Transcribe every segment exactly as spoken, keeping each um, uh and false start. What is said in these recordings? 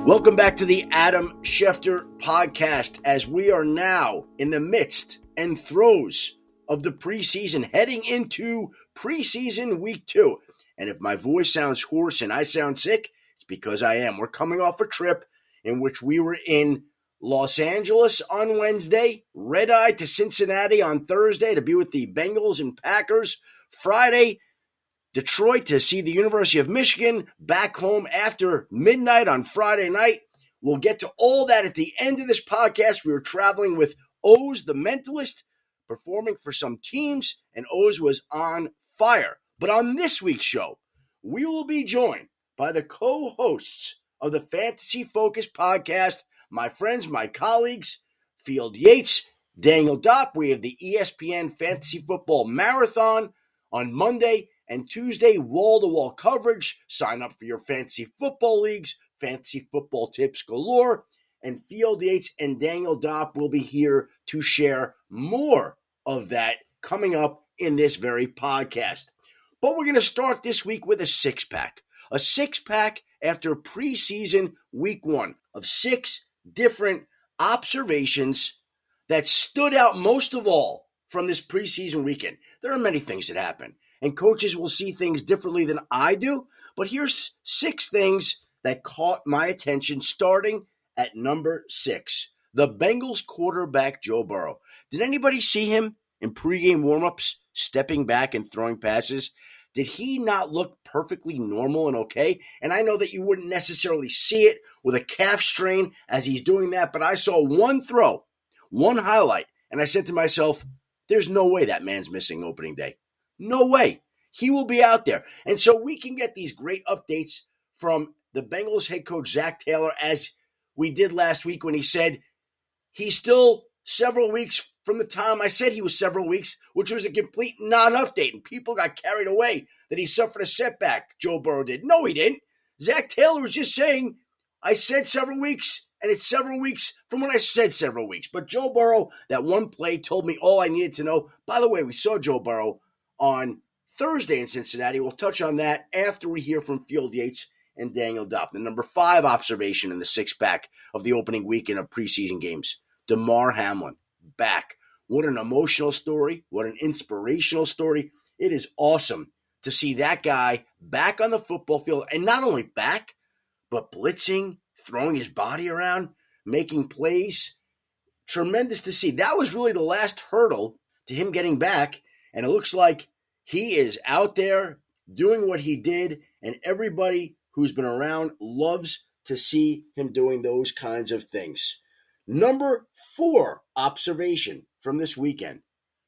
Welcome back to the Adam Schefter podcast, as we are now in the midst and throes of the preseason, heading into preseason week two. And if my voice sounds hoarse and I sound sick, it's because I am. We're coming off a trip in which we were in Los Angeles on Wednesday, red-eye to Cincinnati on Thursday to be with the Bengals and Packers. Friday, Detroit to see the University of Michigan, back home after midnight on Friday night. We'll get to all that at the end of this podcast. We were traveling with Oz, the Mentalist, performing for some teams, and Oz was on fire. But on this week's show, we will be joined by the co-hosts of the Fantasy Focus podcast, my friends, my colleagues, Field Yates, Daniel Dopp. We have the E S P N Fantasy Football Marathon on Monday and Tuesday, wall-to-wall coverage. Sign up for your fantasy football leagues, fantasy football tips galore. And Field Yates and Daniel Dopp will be here to share more of that coming up in this very podcast. But we're going to start this week with a six-pack. A six-pack after preseason week one of six different observations that stood out most of all from this preseason weekend. There are many things that happen, and coaches will see things differently than I do, but here's six things that caught my attention, starting at number six. The Bengals quarterback, Joe Burrow. Did anybody see him in pregame warmups stepping back and throwing passes? Did he not look perfectly normal and okay? And I know that you wouldn't necessarily see it with a calf strain as he's doing that, but I saw one throw, one highlight, and I said to myself, there's no way that man's missing opening day. No way. He will be out there. And so we can get these great updates from the Bengals head coach, Zach Taylor, as we did last week when he said he's still several weeks from the time I said he was several weeks, which was a complete non-update. And people got carried away that he suffered a setback, Joe Burrow did. No, he didn't. Zach Taylor was just saying, I said several weeks, and it's several weeks from when I said several weeks. But Joe Burrow, that one play told me all I needed to know. By the way, we saw Joe Burrow on Thursday in Cincinnati. We'll touch on that after we hear from Field Yates and Daniel Dopp. The number five observation in the six-pack of the opening weekend of preseason games, Damar Hamlin, back. What an emotional story. What an inspirational story. It is awesome to see that guy back on the football field, and not only back, but blitzing, throwing his body around, making plays. Tremendous to see. That was really the last hurdle to him getting back, and it looks like he is out there doing what he did, and everybody who's been around loves to see him doing those kinds of things. Number four observation from this weekend,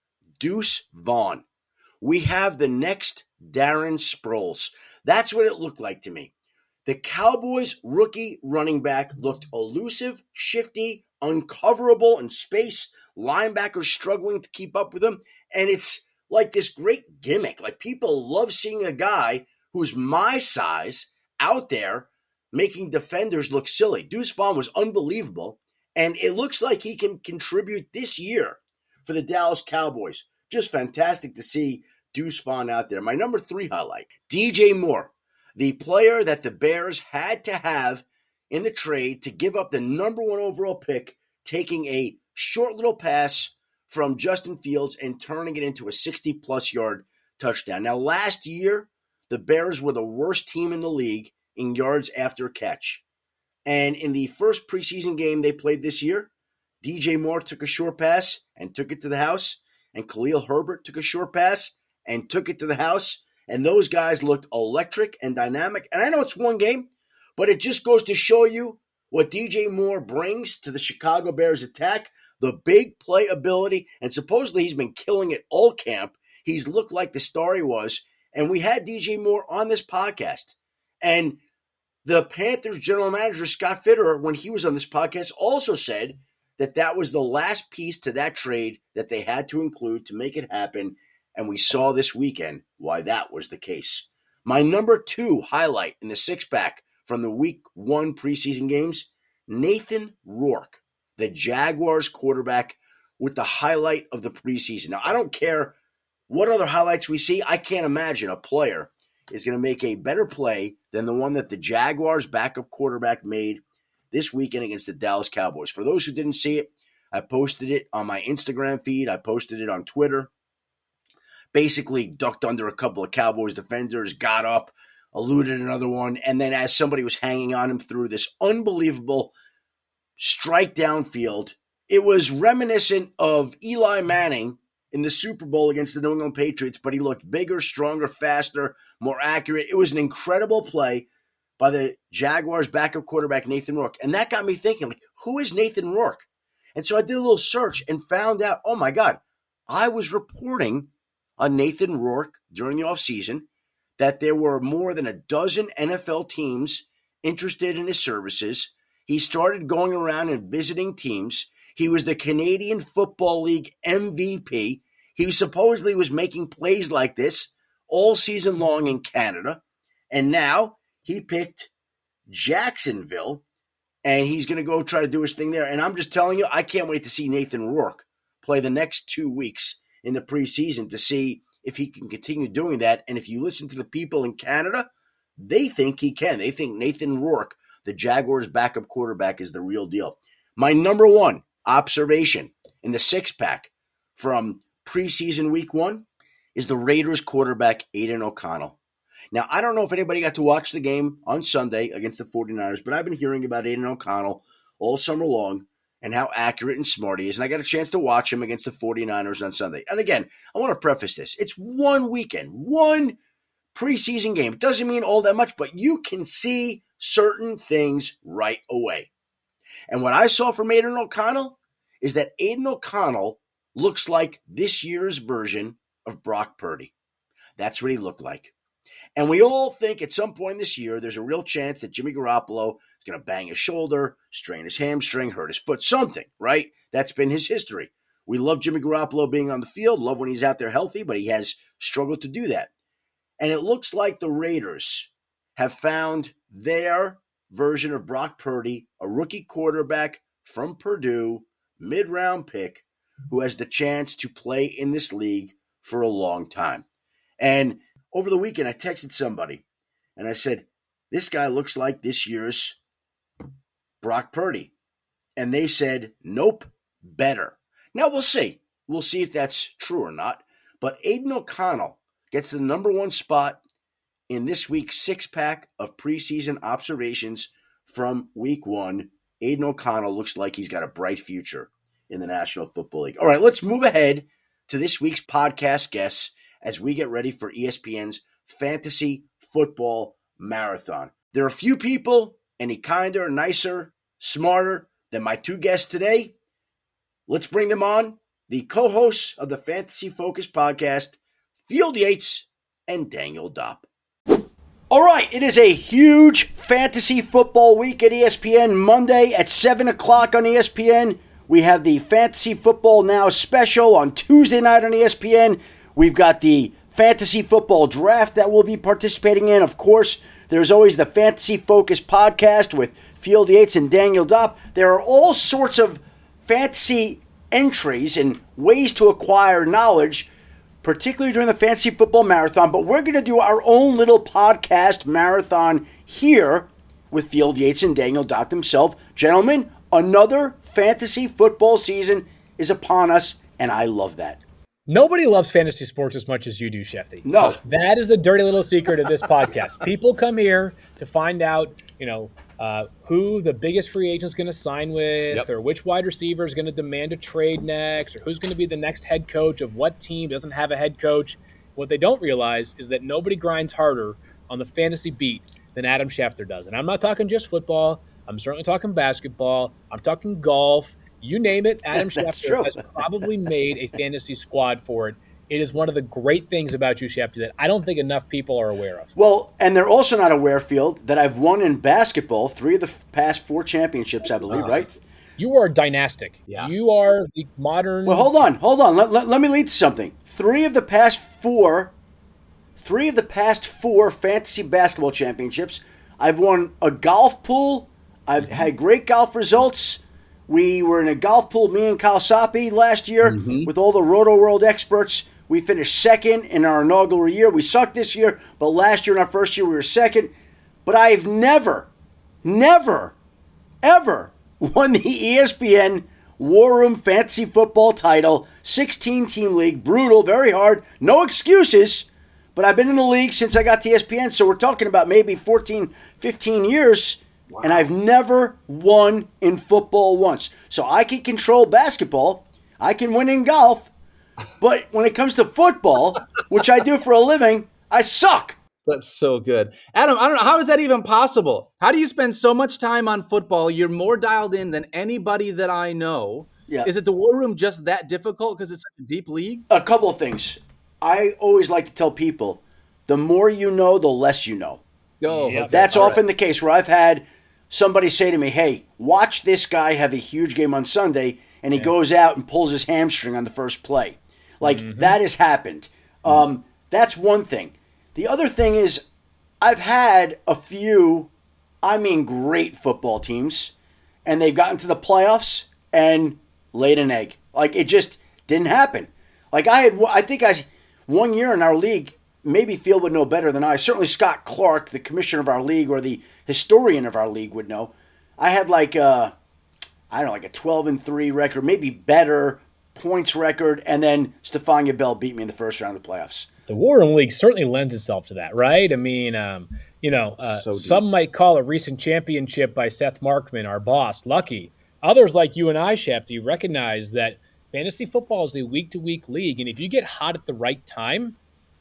Deuce Vaughn. We have the next Darren Sproles. That's what it looked like to me. The Cowboys' rookie running back looked elusive, shifty, uncoverable in space. Linebackers struggling to keep up with him. And it's like this great gimmick. Like, people love seeing a guy who's my size out there making defenders look silly. Deuce Vaughn was unbelievable. And it looks like he can contribute this year for the Dallas Cowboys. Just fantastic to see Deuce Vaughn out there. My number three highlight, D J Moore, the player that the Bears had to have in the trade to give up the number one overall pick, taking a short little pass from Justin Fields and turning it into a sixty-plus yard touchdown. Now, last year, the Bears were the worst team in the league in yards after catch. And in the first preseason game they played this year, D J Moore took a short pass and took it to the house, and Khalil Herbert took a short pass and took it to the house, and those guys looked electric and dynamic. And I know it's one game, but it just goes to show you what D J Moore brings to the Chicago Bears attack, the big play ability, and supposedly he's been killing it all camp. He's looked like the star he was, and we had D J Moore on this podcast. And the Panthers general manager, Scott Fitterer, when he was on this podcast, also said that that was the last piece to that trade that they had to include to make it happen, and we saw this weekend why that was the case. My number two highlight in the six-pack from the week one preseason games, Nathan Rourke, the Jaguars quarterback, with the highlight of the preseason. Now, I don't care what other highlights we see. I can't imagine a player is going to make a better play than the one that the Jaguars backup quarterback made this weekend against the Dallas Cowboys. For those who didn't see it, I posted it on my Instagram feed. I posted it on Twitter. Basically ducked under a couple of Cowboys defenders, got up, eluded another one, and then as somebody was hanging on him through this unbelievable strike downfield, it was reminiscent of Eli Manning in the Super Bowl against the New England Patriots, but he looked bigger, stronger, faster, more accurate. It was an incredible play by the Jaguars' backup quarterback, Nathan Rourke. And that got me thinking, like, who is Nathan Rourke? And so I did a little search and found out, oh my God, I was reporting on Nathan Rourke during the offseason that there were more than a dozen N F L teams interested in his services. He started going around and visiting teams. He was the Canadian Football League M V P. He supposedly was making plays like this all season long in Canada. And now he picked Jacksonville, and he's going to go try to do his thing there. And I'm just telling you, I can't wait to see Nathan Rourke play the next two weeks in the preseason to see if he can continue doing that. And if you listen to the people in Canada, they think he can. They think Nathan Rourke, the Jaguars' backup quarterback, is the real deal. My number one observation in the six-pack from preseason week one is the Raiders quarterback, Aiden O'Connell. Now, I don't know if anybody got to watch the game on Sunday against the 49ers, but I've been hearing about Aiden O'Connell all summer long and how accurate and smart he is. And I got a chance to watch him against the 49ers on Sunday. And again, I want to preface this. It's one weekend, one preseason game. It doesn't mean all that much, but you can see certain things right away. And what I saw from Aiden O'Connell is that Aiden O'Connell looks like this year's version of Brock Purdy. That's what he looked like. And we all think at some point this year, there's a real chance that Jimmy Garoppolo is going to bang his shoulder, strain his hamstring, hurt his foot, something, right? That's been his history. We love Jimmy Garoppolo being on the field, love when he's out there healthy, but he has struggled to do that. And it looks like the Raiders have found their version of Brock Purdy, a rookie quarterback from Purdue, mid-round pick, who has the chance to play in this league for a long time. And over the weekend, I texted somebody, and I said, this guy looks like this year's Brock Purdy. And they said, nope, better. Now, we'll see. We'll see if that's true or not. But Aiden O'Connell gets the number one spot in this week's six-pack of preseason observations from week one. Aiden O'Connell looks like he's got a bright future in the National Football League. All right, let's move ahead to this week's podcast guests as we get ready for E S P N's Fantasy Football Marathon. There are a few people any kinder, nicer, smarter than my two guests today. Let's bring them on. The co-hosts of the Fantasy Focus podcast, Field Yates and Daniel Dopp. All right, it is a huge fantasy football week at E S P N. Monday at seven o'clock on E S P N. We have the Fantasy Football Now special on Tuesday night on E S P N. We've got the Fantasy Football Draft that we'll be participating in. Of course, there's always the Fantasy Focus podcast with Field Yates and Daniel Dopp. There are all sorts of fantasy entries and ways to acquire knowledge, particularly during the Fantasy Football Marathon. But we're going to do our own little podcast marathon here with Field Yates and Daniel Dopp himself. Gentlemen, another fantasy football season is upon us, and I love that. Nobody loves fantasy sports as much as you do, Shefty. No. That is the dirty little secret of this podcast. People come here to find out, you know, uh, who the biggest free agent is going to sign with, yep. or which wide receiver is going to demand a trade next, or who's going to be the next head coach of what team doesn't have a head coach. What they don't realize is that nobody grinds harder on the fantasy beat than Adam Schefter does. And I'm not talking just football. I'm certainly talking basketball. I'm talking golf. You name it, Adam Schefter has probably made a fantasy squad for it. It is one of the great things about you, Schefter, that I don't think enough people are aware of. Well, and they're also not aware, Field, that I've won in basketball three of the past four championships, I believe, uh, right? You are dynastic. Yeah. You are the modern... Well, hold on, hold on. Let, let, let me lead to something. Three of the past four, three of the past four fantasy basketball championships, I've won a golf pool. I've mm-hmm. had great golf results. We were in a golf pool, me and Kyle Soppe, last year mm-hmm. with all the Roto World experts. We finished second in our inaugural year. We sucked this year, but last year in our first year we were second. But I've never, never, ever won the E S P N War Room Fantasy Football title, sixteen-team league, brutal, very hard, no excuses, but I've been in the league since I got to E S P N, so we're talking about maybe fourteen, fifteen years, wow. And I've never won in football once. So I can control basketball, I can win in golf, but when it comes to football, which I do for a living, I suck. That's so good. Adam, I don't know, how is that even possible? How do you spend so much time on football? You're more dialed in than anybody that I know. Yeah. Is it the War Room just that difficult because it's such a deep league? A couple of things. I always like to tell people, the more you know, the less you know. Oh, yep. Okay. That's All often right. the case where I've had somebody say to me, hey, watch this guy have a huge game on Sunday, and he yeah. goes out and pulls his hamstring on the first play. Like, mm-hmm. that has happened. Um, that's one thing. The other thing is, I've had a few, I mean great football teams, and they've gotten to the playoffs and laid an egg. Like, it just didn't happen. Like, I had, I think I, one year in our league, maybe Field would know better than I. Certainly Scott Clark, the commissioner of our league, or the historian of our league would know. I had like a, I don't know, like a twelve and three record, maybe better points record, and then Stephania Bell beat me in the first round of the playoffs. The War Room League certainly lends itself to that, right? I mean, um, you know, uh, so some might call a recent championship by Seth Markman, our boss, lucky. Others like you and I, Shefty, recognize that fantasy football is a week-to-week league, and if you get hot at the right time,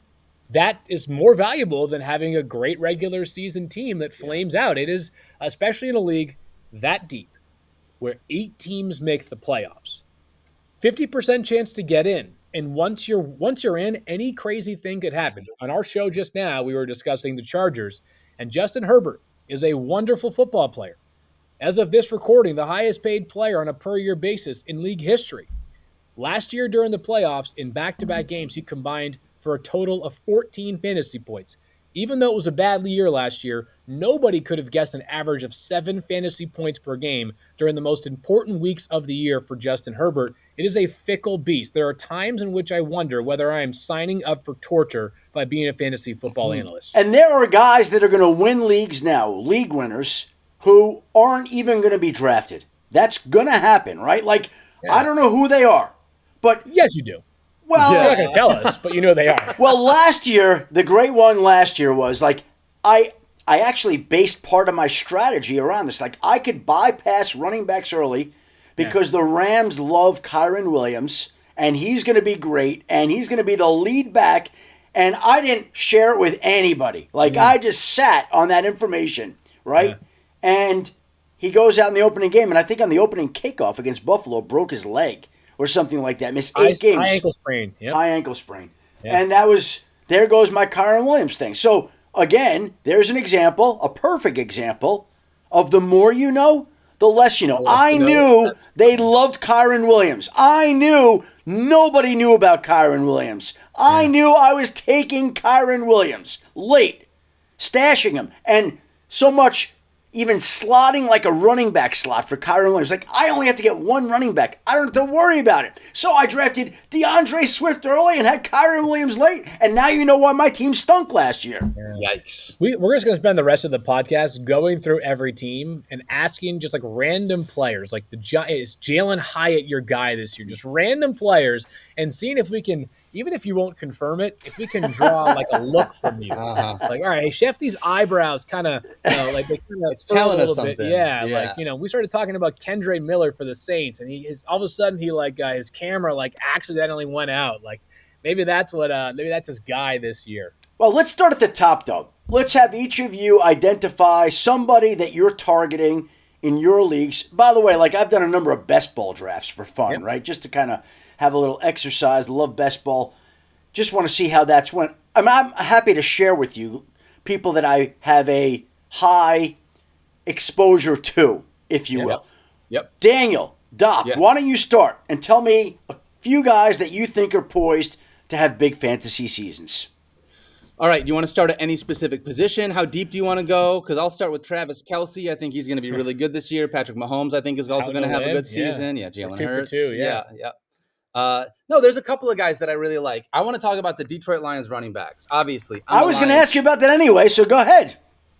that is more valuable than having a great regular season team that flames yeah. out. It is, especially in a league that deep, where eight teams make the playoffs. fifty percent chance to get in. And once you're once you're in, any crazy thing could happen. On our show just now, we were discussing the Chargers, and Justin Herbert is a wonderful football player. As of this recording, the highest paid player on a per-year basis in league history. Last year during the playoffs, in back-to-back games, he combined for a total of fourteen fantasy points. Even though it was a bad year last year, nobody could have guessed an average of seven fantasy points per game during the most important weeks of the year for Justin Herbert. It is a fickle beast. There are times in which I wonder whether I am signing up for torture by being a fantasy football analyst. And there are guys that are going to win leagues now, league winners, who aren't even going to be drafted. That's going to happen, right? Like, yeah. I don't know who they are, but... Yes, you do. Well, you're not going to tell us, but you know they are. Well, last year, the great one last year was like, I I actually based part of my strategy around this. Like, I could bypass running backs early because yeah. the Rams love Kyren Williams, and he's going to be great, and he's going to be the lead back, and I didn't share it with anybody. Like, yeah. I just sat on that information, right? Yeah. And he goes out in the opening game, and I think on the opening kickoff against Buffalo, broke his leg. Or something like that. Missed eight high, games. High ankle sprain. Yep. High ankle sprain. Yep. And that was, there goes my Kyren Williams thing. So, again, there's an example, a perfect example, of the more you know, the less you know. Less I you know. knew That's they loved Kyren Williams. I knew nobody knew about Kyren Williams. I yeah. knew I was taking Kyren Williams late, stashing him. And so much... even slotting like a running back slot for Kyren Williams. Like, I only have to get one running back. I don't have to worry about it. So I drafted DeAndre Swift early and had Kyren Williams late. And now you know why my team stunk last year. Yikes. We, we're just going to spend the rest of the podcast going through every team and asking just like random players. Like, the is Jalen Hyatt your guy this year? Just random players and seeing if we can, even if you won't confirm it, if we can draw like a look from you. Uh-huh. Like, all right, Shefty's eyebrows kind of, you know, like they kind of telling a us little something. Bit. Yeah, yeah, like, you know, we started talking about Kendre Miller for the Saints, and he is all of a sudden he like uh, his camera like accidentally went out. Like, maybe that's what uh maybe that's his guy this year. Well, let's start at the top though. Let's have each of you identify somebody that you're targeting in your leagues. By the way, like, I've done a number of best ball drafts for fun, yep. right? Just to kind of have a little exercise. Love best ball. Just want to see how that's went. I'm, I'm happy to share with you people that I have a high exposure to, if you yep. will. Yep. Daniel, Doc, yes. why don't you start and tell me a few guys that you think are poised to have big fantasy seasons. All right, do you want to start at any specific position? How deep do you want to go? Because I'll start with Travis Kelce. I think he's going to be really good this year. Patrick Mahomes, I think, is also going to have a good season. Yeah, yeah Jalen Hurts. Two, yeah, yeah. yeah. Uh, no, there's a couple of guys that I really like. I want to talk about the Detroit Lions running backs, obviously. I was going to ask you about that anyway, so go ahead.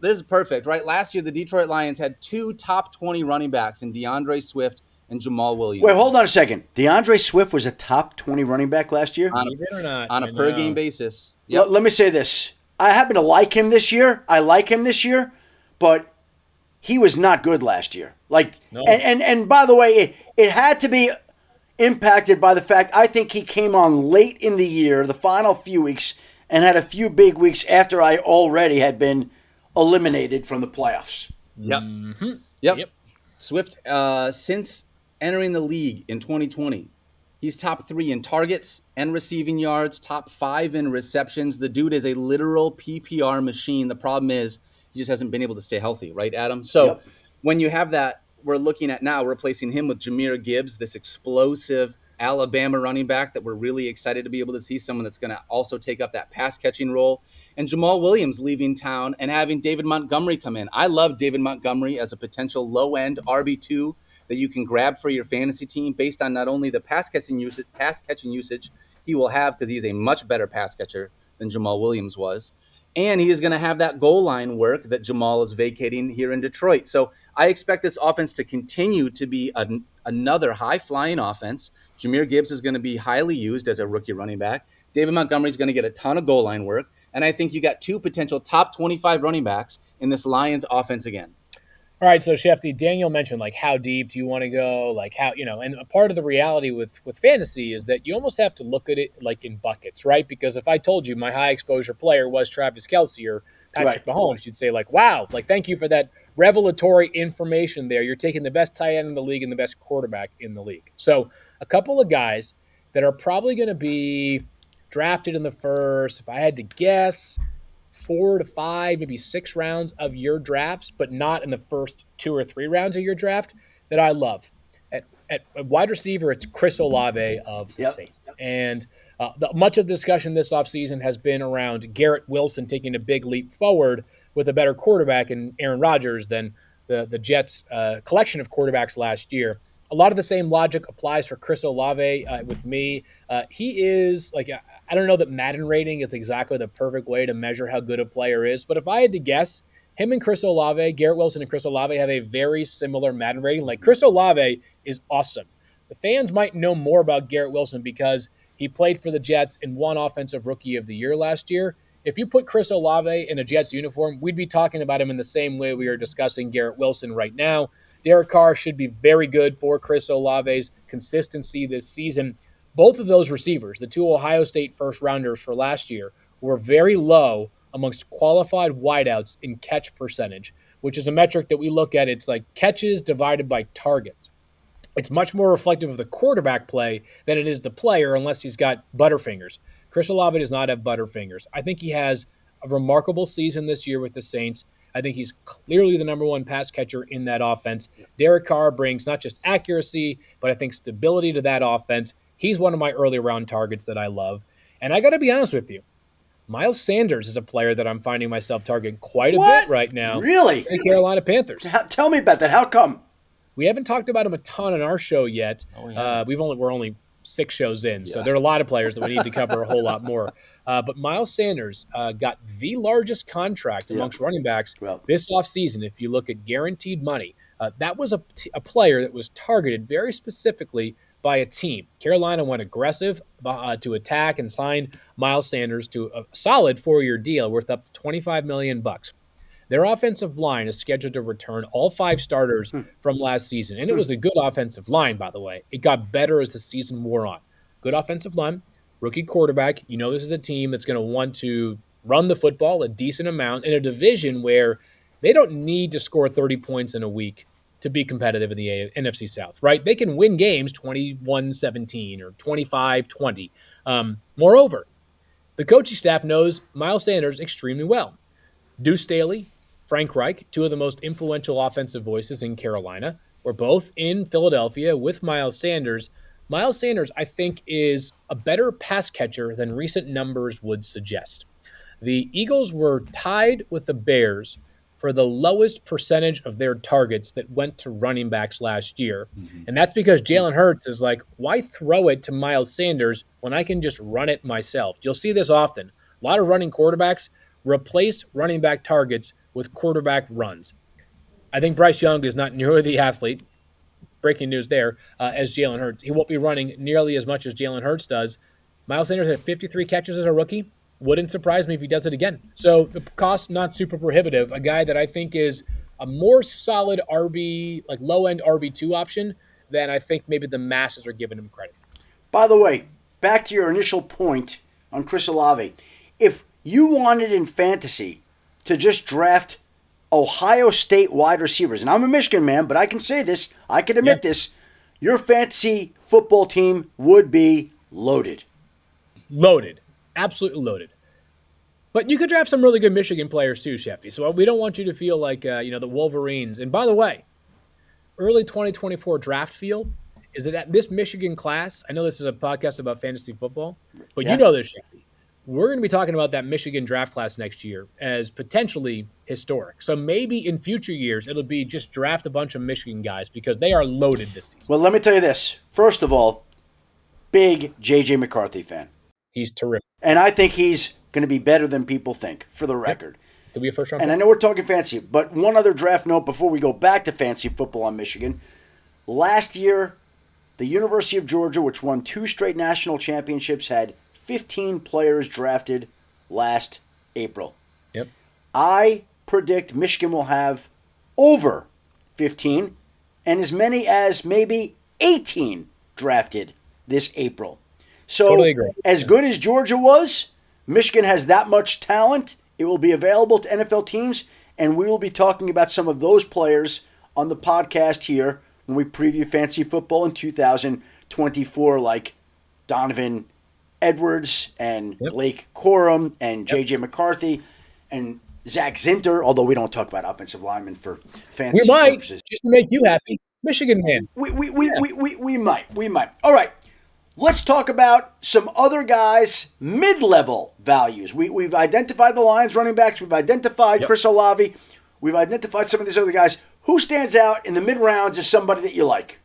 this is perfect, right? Last year, the Detroit Lions had two top twenty running backs in DeAndre Swift and Jamal Williams. Wait, hold on a second. DeAndre Swift was a top twenty running back last year? On a, or not, on a per game basis. Yep. L- let me say this. I happen to like him this year. I like him this year, but he was not good last year. Like, no. and, and, and by the way, it, it had to be impacted by the fact I think he came on late in the year, the final few weeks, and had a few big weeks after I already had been eliminated from the playoffs. Yep. Mm-hmm. Yep. Yep. Swift, uh, since entering the league in twenty twenty, he's top three in targets and receiving yards, top five in receptions. The dude is a literal P P R machine. The problem is he just hasn't been able to stay healthy, right, Adam? So yep. when you have that, we're looking at now replacing him with Jahmyr Gibbs, this explosive Alabama running back that we're really excited to be able to see, someone that's going to also take up that pass catching role. And Jamal Williams leaving town and having David Montgomery come in. I love David Montgomery as a potential low-end R B two that you can grab for your fantasy team based on not only the pass catching usage, pass catching usage he will have, because he's a much better pass catcher than Jamal Williams was. And he is going to have that goal line work that Jamal is vacating here in Detroit. So I expect this offense to continue to be an, another high-flying offense. Jahmyr Gibbs is going to be highly used as a rookie running back. David Montgomery is going to get a ton of goal line work. And I think you got two potential top twenty-five running backs in this Lions offense again. All right, so Shefty, Daniel mentioned, like, how deep do you want to go? Like, how, you know, and a part of the reality with, with fantasy is that you almost have to look at it like in buckets, right? Because if I told you my high exposure player was Travis Kelce or Patrick right. Mahomes, you'd say, like, wow, like, thank you for that revelatory information there. You're taking the best tight end in the league and the best quarterback in the league. So a couple of guys that are probably going to be drafted in the first, if I had to guess, four to five, maybe six rounds of your drafts, but not in the first two or three rounds of your draft, that I love. At, at, at wide receiver, it's Chris Olave of the yep. Saints. And uh, the, much of the discussion this offseason has been around Garrett Wilson taking a big leap forward with a better quarterback in Aaron Rodgers than the, the Jets' uh, collection of quarterbacks last year. A lot of the same logic applies for Chris Olave uh, with me. Uh, he is, like, I don't know that Madden rating is exactly the perfect way to measure how good a player is, but if I had to guess, him and Chris Olave, Garrett Wilson and Chris Olave have a very similar Madden rating. Like, Chris Olave is awesome. The fans might know more about Garrett Wilson because he played for the Jets and won Offensive Rookie of the Year last year. If you put Chris Olave in a Jets uniform, we'd be talking about him in the same way we are discussing Garrett Wilson right now. Derek Carr should be very good for Chris Olave's consistency this season. Both of those receivers, the two Ohio State first-rounders for last year, were very low amongst qualified wideouts in catch percentage, which is a metric that we look at. It's like catches divided by targets. It's much more reflective of the quarterback play than it is the player, unless he's got butterfingers. Chris Olave does not have butterfingers. I think he has a remarkable season this year with the Saints. I think he's clearly the number one pass catcher in that offense. Derek Carr brings not just accuracy, but I think stability to that offense. He's one of my early round targets that I love. And I got to be honest with you, Miles Sanders is a player that I'm finding myself targeting quite a what? bit right now. Really? The Carolina Panthers. How, tell me about that. How come? We haven't talked about him a ton on our show yet. Oh, yeah. uh, we've only we're only six shows in, yeah. so there are a lot of players that we need to cover a whole lot more. Uh, but Miles Sanders uh, got the largest contract amongst yeah. running backs well. this offseason. If you look at guaranteed money, uh, that was a, t- a player that was targeted very specifically by a team. Carolina went aggressive uh, to attack and sign Miles Sanders to a solid four-year deal worth up to twenty-five million bucks. Their offensive line is scheduled to return all five starters hmm. from last season. And it was a good offensive line, by the way. It got better as the season wore on. Good offensive line, rookie quarterback. You know this is a team that's going to want to run the football a decent amount in a division where they don't need to score thirty points in a week to be competitive in the N F C South, right? They can win games twenty-one seventeen or twenty-five twenty. Um, moreover, the coaching staff knows Miles Sanders extremely well. Deuce Staley, Frank Reich, two of the most influential offensive voices in Carolina, were both in Philadelphia with Miles Sanders. Miles Sanders, I think, is a better pass catcher than recent numbers would suggest. The Eagles were tied with the Bears for the lowest percentage of their targets that went to running backs last year. Mm-hmm. And that's because Jalen Hurts is like, why throw it to Miles Sanders when I can just run it myself? You'll see this often. A lot of running quarterbacks replace running back targets with quarterback runs. I think Bryce Young is not nearly the athlete, breaking news there, uh, as Jalen Hurts. He won't be running nearly as much as Jalen Hurts does. Miles Sanders had fifty-three catches as a rookie. Wouldn't surprise me if he does it again. So the cost, not super prohibitive. A guy that I think is a more solid R B, like low-end R B two option than I think maybe the masses are giving him credit. By the way, back to your initial point on Chris Olave. If you wanted in fantasy to just draft Ohio State wide receivers, and I'm a Michigan man, but I can say this, I can admit yeah. this, your fantasy football team would be loaded. Loaded. Absolutely loaded. But you could draft some really good Michigan players too, Sheffy. So we don't want you to feel like, uh, you know, the Wolverines. And by the way, early twenty twenty-four draft feel is that this Michigan class, I know this is a podcast about fantasy football, but yeah. you know this, Sheffy. We're going to be talking about that Michigan draft class next year as potentially historic. So maybe in future years, it'll be just draft a bunch of Michigan guys because they are loaded this season. Well, let me tell you this. First of all, big J J McCarthy fan. He's terrific. And I think he's going to be better than people think, for the record. Yep. To be a first round And pick. I know we're talking fancy, but one other draft note before we go back to fancy football on Michigan. Last year, the University of Georgia, which won two straight national championships, had fifteen players drafted last April. Yep. I predict Michigan will have over fifteen and as many as maybe eighteen drafted this April. So totally agree. As yeah. good as Georgia was, Michigan has that much talent. It will be available to N F L teams, and we will be talking about some of those players on the podcast here when we preview fantasy football in two thousand twenty-four, like Donovan Edwards and yep. Blake Corum and yep. J J McCarthy and Zach Zinter, although we don't talk about offensive linemen for fantasy we might, purposes. Just to make you happy. Michigan man. We, we, we, yeah. we, we, we might. We might. All right. Let's talk about some other guys' mid-level values. We, we've identified the Lions running backs. We've identified yep. Chris Olave. We've identified some of these other guys. Who stands out in the mid-rounds as somebody that you like?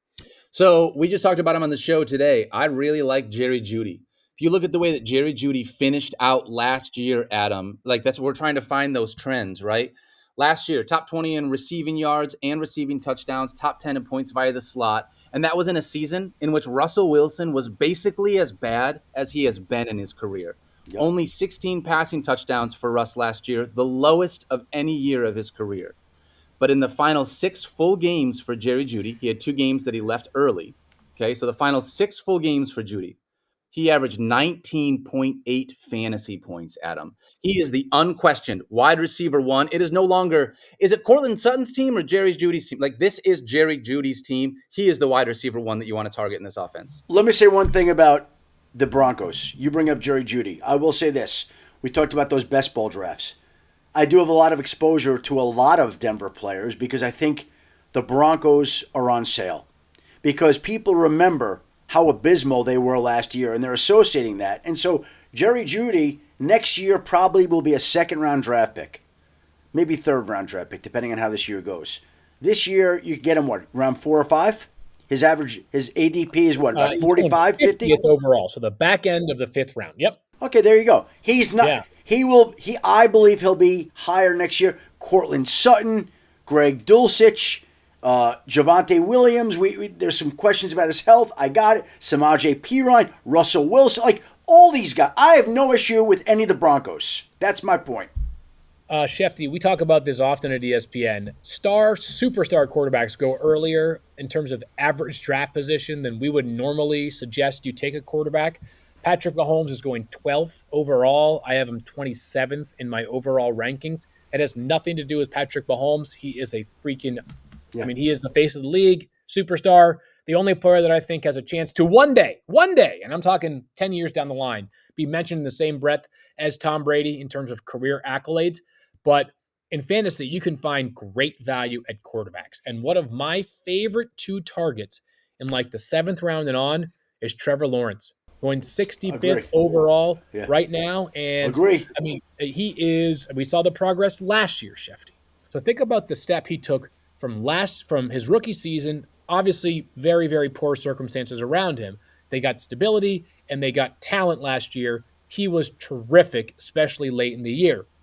So we just talked about him on the show today. I really like Jerry Jeudy. If you look at the way that Jerry Jeudy finished out last year, Adam, like that's we're trying to find those trends, right? Last year, top twenty in receiving yards and receiving touchdowns, top ten in points via the slot. And that was in a season in which Russell Wilson was basically as bad as he has been in his career. Yep. Only sixteen passing touchdowns for Russ last year, the lowest of any year of his career. But in the final six full games for Jerry Jeudy, he had two games that he left early. Okay, so the final six full games for Jeudy, he averaged nineteen point eight fantasy points, Adam. He is the unquestioned wide receiver one. It is no longer, is it Cortland Sutton's team or Jerry Jeudy's team? Like, this is Jerry Jeudy's team. He is the wide receiver one that you want to target in this offense. Let me say one thing about the Broncos. You bring up Jerry Jeudy. I will say this. We talked about those best ball drafts. I do have a lot of exposure to a lot of Denver players because I think the Broncos are on sale. Because people remember how abysmal they were last year, and they're associating that. And so Jerry Jeudy next year probably will be a second-round draft pick, maybe third-round draft pick, depending on how this year goes. This year, you can get him, what, round four or five? His average, his A D P is what, about uh, forty-five, fifty? fiftieth overall, so the back end of the fifth round. Yep. Okay, there you go. He's not, yeah. he will, he. I believe he'll be higher next year. Cortland Sutton, Greg Dulcich, Uh, Javonte Williams, we, we there's some questions about his health. I got it. Samaje Perine, Russell Wilson, like all these guys. I have no issue with any of the Broncos. That's my point. Uh, Shefty, we talk about this often at E S P N. Star, superstar quarterbacks go earlier in terms of average draft position than we would normally suggest you take a quarterback. Patrick Mahomes is going twelfth overall. I have him twenty-seventh in my overall rankings. It has nothing to do with Patrick Mahomes. He is a freaking Yeah. I mean, he is the face of the league, superstar, the only player that I think has a chance to one day, one day, and I'm talking ten years down the line, be mentioned in the same breath as Tom Brady in terms of career accolades. But in fantasy, you can find great value at quarterbacks. And one of my favorite two targets in like the seventh round and on is Trevor Lawrence, going sixty-fifth Agree. overall yeah. right now. And Agree. I mean, he is, we saw the progress last year, Shefty. So think about the step he took From last from his rookie season. Obviously very, very poor circumstances around him. They got stability and they got talent last year. He was terrific, especially late in the year.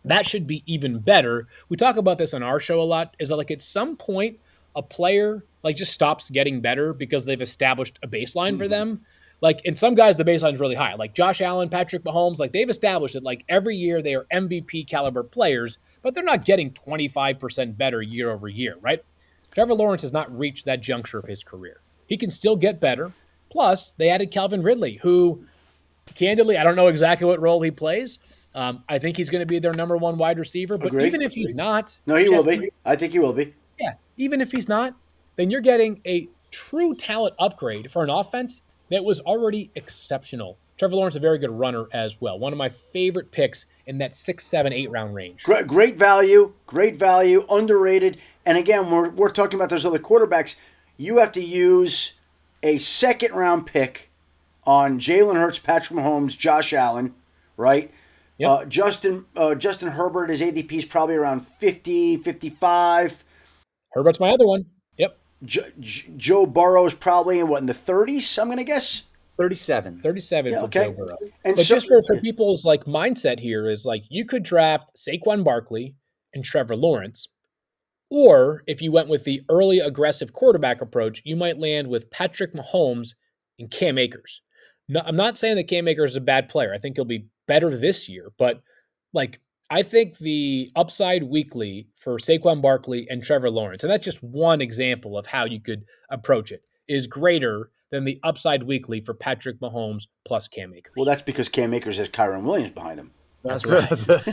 That should be even better. We talk about this on our show a lot, is that like at some point a player like just stops getting better because they've established a baseline mm-hmm. for them. Like in some guys, the baseline is really high. Like Josh Allen, Patrick Mahomes, like they've established it. Like every year they are M V P caliber players, but they're not getting twenty-five percent better year over year, right? Trevor Lawrence has not reached that juncture of his career. He can still get better. Plus, they added Calvin Ridley, who, candidly, I don't know exactly what role he plays. Um, I think he's going to be their number one wide receiver. But Agreed. even if he's not. No, he will be. I think he will be. Yeah, even if he's not, then you're getting a true talent upgrade for an offense that was already exceptional. Trevor Lawrence is a very good runner as well. One of my favorite picks in that six, seven, eight round range. Great, great value, great value, underrated. And again, we're we're talking about those other quarterbacks. You have to use a second round pick on Jalen Hurts, Patrick Mahomes, Josh Allen, right? Yep. Uh, Justin uh, Justin Herbert, his A D P is probably around fifty, fifty-five. Herbert's my other one. Yep. Jo- Joe Burrow's probably in what, in the thirties, I'm going to guess? thirty-seven. thirty-seven yeah, for okay. Joe Burrow. And but so, just for, for people's like mindset here is like you could draft Saquon Barkley and Trevor Lawrence, or if you went with the early aggressive quarterback approach, you might land with Patrick Mahomes and Cam Akers. No, I'm not saying that Cam Akers is a bad player. I think he'll be better this year, but like I think the upside weekly for Saquon Barkley and Trevor Lawrence, and that's just one example of how you could approach it, is greater than the upside weekly for Patrick Mahomes plus Cam Akers. Well, that's because Cam Akers has Kyron Williams behind him. That's, that's right.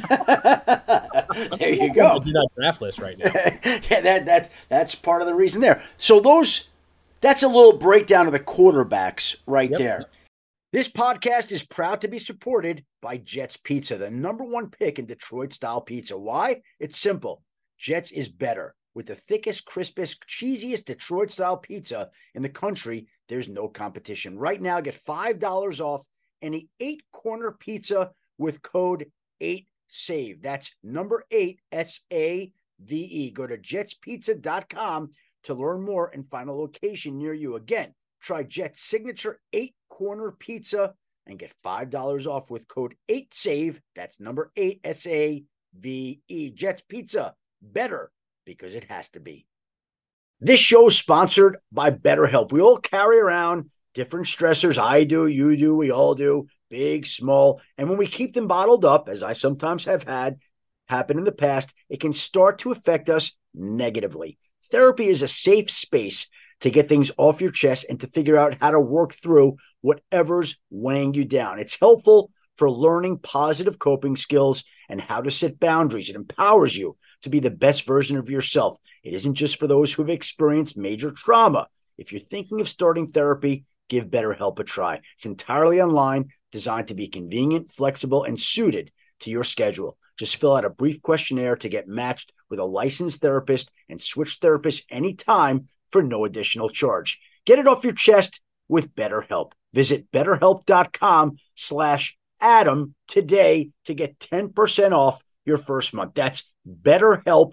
There you go. I do not draft list right now. yeah, that that that's part of the reason there. So those, that's a little breakdown of the quarterbacks right yep. there. This podcast is proud to be supported by Jets Pizza, the number one pick in Detroit-style pizza. Why? It's simple. Jets is better. With the thickest, crispest, cheesiest Detroit-style pizza in the country, there's no competition. Right now, get five dollars off any eight-corner pizza with code eight save. That's number eight, S A V E. Go to jets pizza dot com to learn more and find a location near you. Again, try Jet's signature eight-corner pizza and get five dollars off with code eight save. That's number eight, S A V E. Jet's Pizza, better because it has to be. This show is sponsored by BetterHelp. We all carry around different stressors. I do, you do, we all do, big, small. And when we keep them bottled up, as I sometimes have had happen in the past, it can start to affect us negatively. Therapy is a safe space to get things off your chest and to figure out how to work through whatever's weighing you down. It's helpful for learning positive coping skills and how to set boundaries. It empowers you to be the best version of yourself. It isn't just for those who have experienced major trauma. If you're thinking of starting therapy, give BetterHelp a try. It's entirely online, designed to be convenient, flexible, and suited to your schedule. Just fill out a brief questionnaire to get matched with a licensed therapist and switch therapists anytime for no additional charge. Get it off your chest with BetterHelp. Visit betterhelp.com slash Adam today to get ten percent off your first month. That's BetterHelp,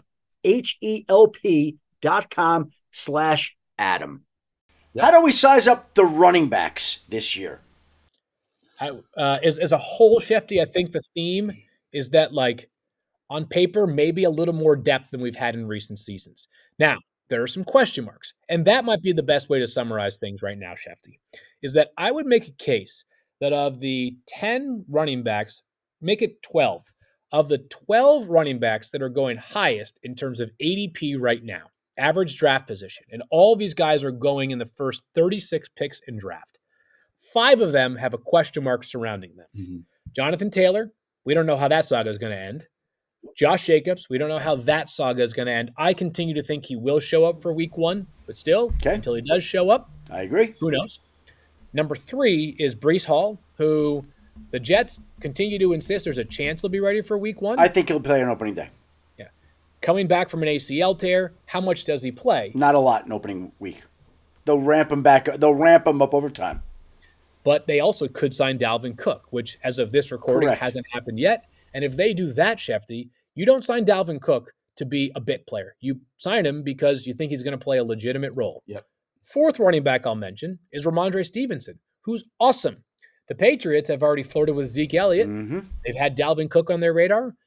H-E-L-P dot com slash Adam. Yep. How do we size up the running backs this year? I, uh, as, as a whole, Shefty, I think the theme is that, like, on paper, maybe a little more depth than we've had in recent seasons. Now, there are some question marks, and that might be the best way to summarize things right now, Shefty, is that I would make a case that of the ten running backs, make it twelve. Of the twelve running backs that are going highest in terms of A D P right now, average draft position, and all these guys are going in the first thirty-six picks in draft, five of them have a question mark surrounding them. Mm-hmm. Jonathan Taylor, we don't know how that saga is going to end. Josh Jacobs, we don't know how that saga is going to end. I continue to think he will show up for week one, but still, okay. until he does show up, I agree. Who knows? Number three is Breece Hall, who the Jets continue to insist there's a chance he'll be ready for week one. I think he'll play on opening day. Yeah. Coming back from an A C L tear, how much does he play? Not a lot in opening week. They'll ramp him back. They'll ramp him up over time. But they also could sign Dalvin Cook, which as of this recording Correct. hasn't happened yet. And if they do that, Shefty, you don't sign Dalvin Cook to be a bit player. You sign him because you think he's going to play a legitimate role. Yep. Fourth running back I'll mention is Ramondre Stevenson, who's awesome. The Patriots have already flirted with Zeke Elliott. Mm-hmm. They've had Dalvin Cook on their radar.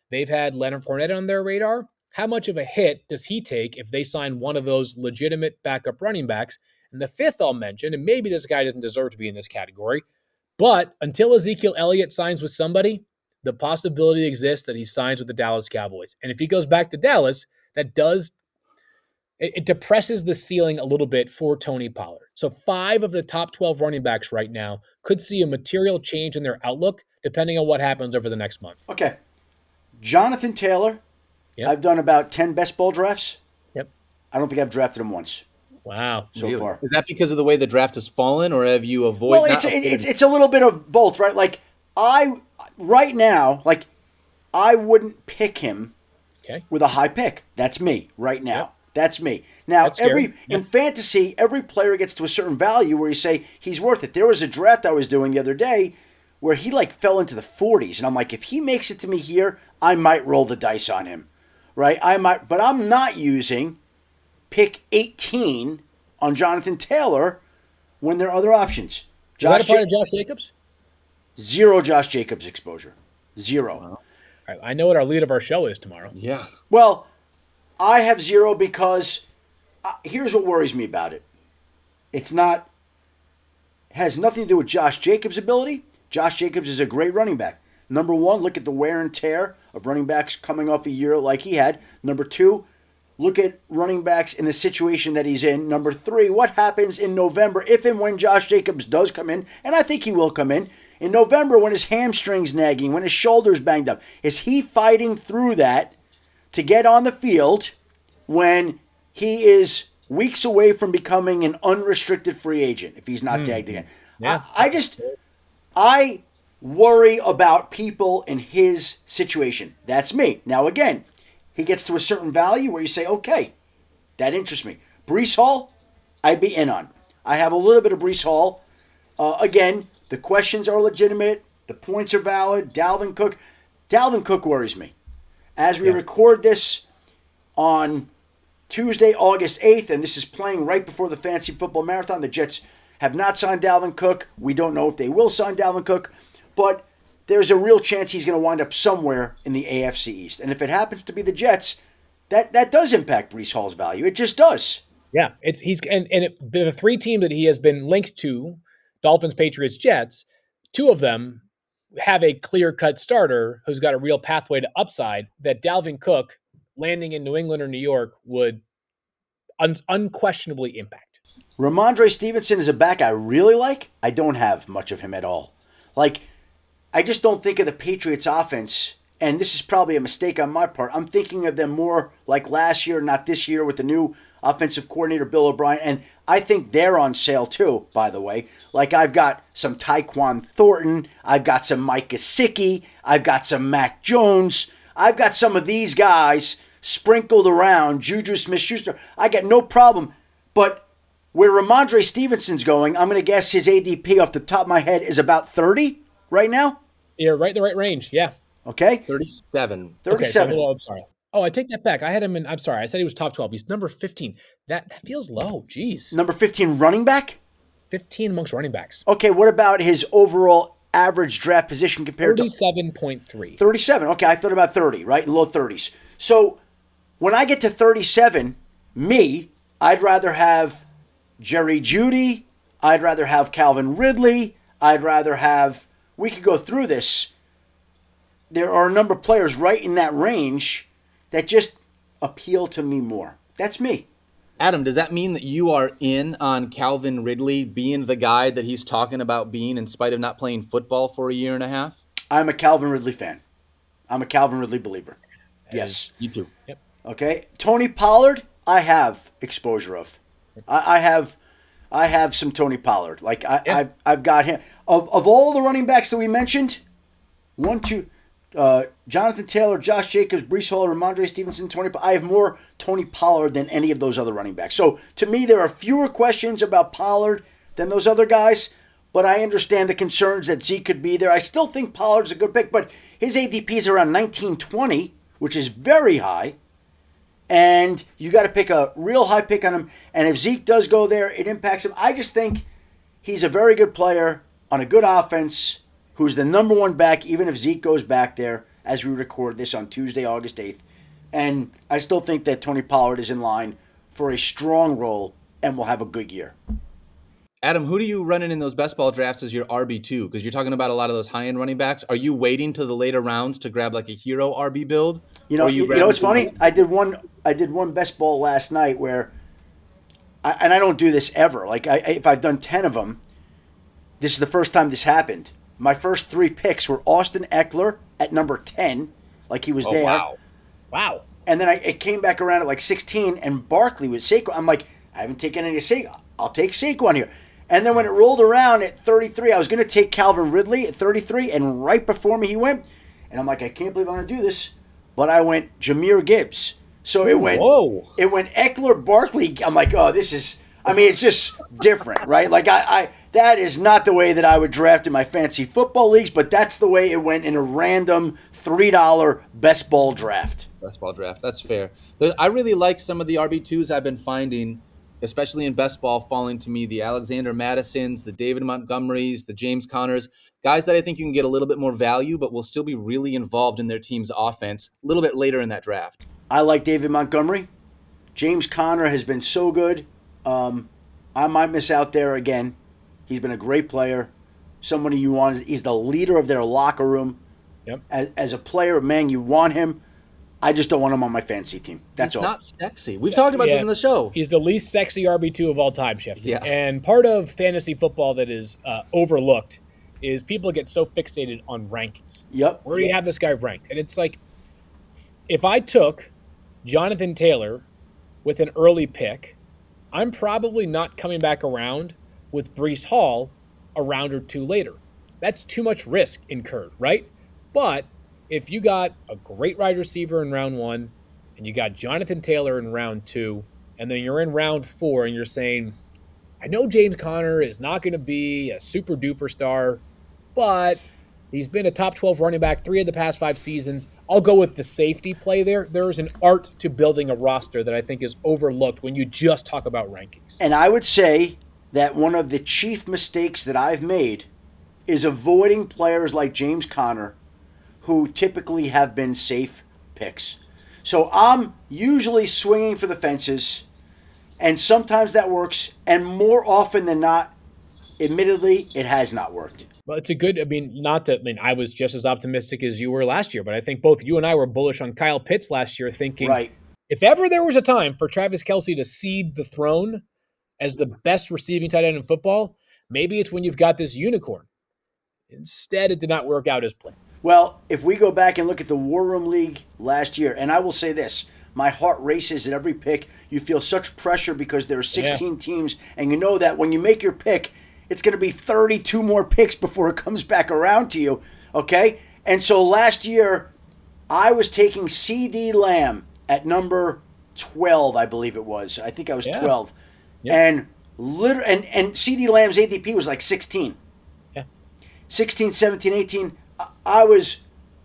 They've had Leonard Fournette on their radar. How much of a hit does he take if they sign one of those legitimate backup running backs? And the fifth I'll mention, and maybe this guy doesn't deserve to be in this category, but until Ezekiel Elliott signs with somebody, the possibility exists that he signs with the Dallas Cowboys. And if he goes back to Dallas, that does it, it depresses the ceiling a little bit for Tony Pollard. So five of the top twelve running backs right now could see a material change in their outlook depending on what happens over the next month. Okay. Jonathan Taylor, yep. I've done about ten best ball drafts. Yep. I don't think I've drafted him once. Wow. So really? far. Is that because of the way the draft has fallen, or have you avoided? Well, it's, it, it's it's a little bit of both, right? Like, I, right now, like, I wouldn't pick him okay. with a high pick. That's me right now. Yep. That's me. Now, That's every yep. in fantasy, every player gets to a certain value where you say he's worth it. There was a draft I was doing the other day where he, like, fell into the forties. And I'm like, if he makes it to me here, I might roll the dice on him, right? I might, but I'm not using pick eighteen on Jonathan Taylor when there are other options. Josh Is that a part of Josh Jacobs? Zero Josh Jacobs exposure. Zero. Wow. All right, I know what our lead of our show is tomorrow. Yeah. Well, I have zero because uh, here's what worries me about it. It's not, has nothing to do with Josh Jacobs' ability. Josh Jacobs is a great running back. Number one, look at the wear and tear of running backs coming off a year like he had. Number two, look at running backs in the situation that he's in. Number three, what happens in November if and when Josh Jacobs does come in, and I think he will come in, in November when his hamstring's nagging, when his shoulder's banged up. Is he fighting through that to get on the field when he is weeks away from becoming an unrestricted free agent if he's not mm. tagged again? Yeah. I, I just, I worry about people in his situation. That's me. Now, again, he gets to a certain value where you say, okay, that interests me. Breece Hall, I'd be in on. I have a little bit of Breece Hall. Uh, again, the questions are legitimate. The points are valid. Dalvin Cook. Dalvin Cook worries me. As we yeah. record this on Tuesday, August eighth, and this is playing right before the Fantasy Football Marathon, the Jets have not signed Dalvin Cook. We don't know if they will sign Dalvin Cook, but there's a real chance he's going to wind up somewhere in the A F C East. And if it happens to be the Jets, that, that does impact Breece Hall's value. It just does. Yeah, it's he's and, and it, the three teams that he has been linked to, Dolphins, Patriots, Jets, two of them have a clear-cut starter who's got a real pathway to upside that Dalvin Cook landing in New England or New York would un- unquestionably impact. Ramondre Stevenson is a back I really like. I don't have much of him at all. Like, I just don't think of the Patriots offense, and this is probably a mistake on my part. I'm thinking of them more like last year, not this year, with the new offensive coordinator, Bill O'Brien, and I think they're on sale too, by the way. Like, I've got some Tyquan Thornton, I've got some Mike Gesicki, I've got some Mac Jones, I've got some of these guys sprinkled around, Juju Smith-Schuster. I got no problem, but where Ramondre Stevenson's going, I'm going to guess his A D P off the top of my head is about thirty right now? Yeah, right in the right range, yeah. Okay? thirty-seven. thirty-seven. Okay, so, I'm sorry. Oh, I take that back. I had him in, I'm sorry, I said he was top twelve. He's number fifteen. That, that feels low, jeez. Number fifteen running back? fifteen amongst running backs. Okay, what about his overall average draft position compared thirty-seven point three. to... thirty-seven. Okay, I thought about thirty, right? In low thirties. So, when I get to thirty-seven, me, I'd rather have Jerry Jeudy. I'd rather have Calvin Ridley. I'd rather have... We could go through this. There are a number of players right in that range that just appeal to me more. That's me. Adam, does that mean that you are in on Calvin Ridley being the guy that he's talking about being in spite of not playing football for a year and a half? I'm a Calvin Ridley fan. I'm a Calvin Ridley believer. Yes. You too. Yep. Okay. Tony Pollard, I have exposure of. I, I have I have some Tony Pollard. Like, I, yeah. I've, I've got him. Of, of all the running backs that we mentioned, one, two... Uh, Jonathan Taylor, Josh Jacobs, Breece Hall, Ramondre Stevenson, Tony. I have more Tony Pollard than any of those other running backs. So to me, there are fewer questions about Pollard than those other guys. But I understand the concerns that Zeke could be there. I still think Pollard's a good pick, but his A D P is around nineteen twenty, which is very high. And you got to pick a real high pick on him. And if Zeke does go there, it impacts him. I just think he's a very good player on a good offense, who's the number one back, even if Zeke goes back there as we record this on Tuesday, August eighth. And I still think that Tony Pollard is in line for a strong role and will have a good year. Adam, who do you run in in those best ball drafts as your R B two? Because you're talking about a lot of those high-end running backs. Are you waiting to the later rounds to grab like a hero R B build? You know, you, you know what's funny? I did one. I did one best ball last night where, I, and I don't do this ever. Like I, if I've done ten of them, this is the first time this happened. My first three picks were Austin Eckler at number ten, like he was oh, there. Wow, wow. And then I it came back around at like sixteen, and Barkley was Saquon. I'm like, I haven't taken any Saquon. I'll take Saquon here. And then when it rolled around at thirty-three, I was going to take Calvin Ridley at thirty-three, and right before me he went. And I'm like, I can't believe I'm going to do this. But I went Jahmyr Gibbs. So it went Whoa. It went Eckler, Barkley. I'm like, oh, this is, I mean, it's just different, right? Like, I, I that is not the way that I would draft in my fantasy football leagues, but that's the way it went in a random three dollar best ball draft. Best ball draft. That's fair. There, I really like some of the R B twos I've been finding, especially in best ball, falling to me. The Alexander Madisons, the David Montgomerys, the James Connors, guys that I think you can get a little bit more value, but will still be really involved in their team's offense a little bit later in that draft. I like David Montgomery. James Conner has been so good. Um, I might miss out there again. He's been a great player. Somebody you want. He's the leader of their locker room. Yep. As, as a player, man, you want him. I just don't want him on my fantasy team. That's He's all. not sexy. We've talked about Yeah. this in the show. He's the least sexy R B two of all time, Shefty. Yeah. And part of fantasy football that is uh, overlooked is people get so fixated on rankings. Yep. Where do you have this guy ranked? And it's like, if I took Jonathan Taylor with an early pick, I'm probably not coming back around with Breece Hall a round or two later. That's too much risk incurred, right? But if you got a great wide receiver in round one and you got Jonathan Taylor in round two, and then you're in round four and you're saying, I know James Conner is not going to be a super duper star, but he's been a top twelve running back three of the past five seasons. I'll go with the safety play there. There is an art to building a roster that I think is overlooked when you just talk about rankings. And I would say that one of the chief mistakes that I've made is avoiding players like James Conner, who typically have been safe picks. So I'm usually swinging for the fences, and sometimes that works, and more often than not, admittedly, it has not worked. Well, it's a good, I mean, not to, I mean, I was just as optimistic as you were last year, but I think both you and I were bullish on Kyle Pitts last year, thinking, right. If ever there was a time for Travis Kelce to cede the throne as the best receiving tight end in football, maybe it's when you've got this unicorn. Instead, it did not work out as planned. Well, if we go back and look at the War Room League last year, and I will say this, my heart races at every pick. You feel such pressure because there are sixteen yeah. teams, and you know that when you make your pick, it's going to be thirty-two more picks before it comes back around to you, okay? And so last year, I was taking CeeDee Lamb at number twelve, I believe it was. I think I was yeah. twelve. Yep. And, liter- and and CeeDee Lamb's A D P was like sixteen. Yeah. sixteen, seventeen, eighteen. I was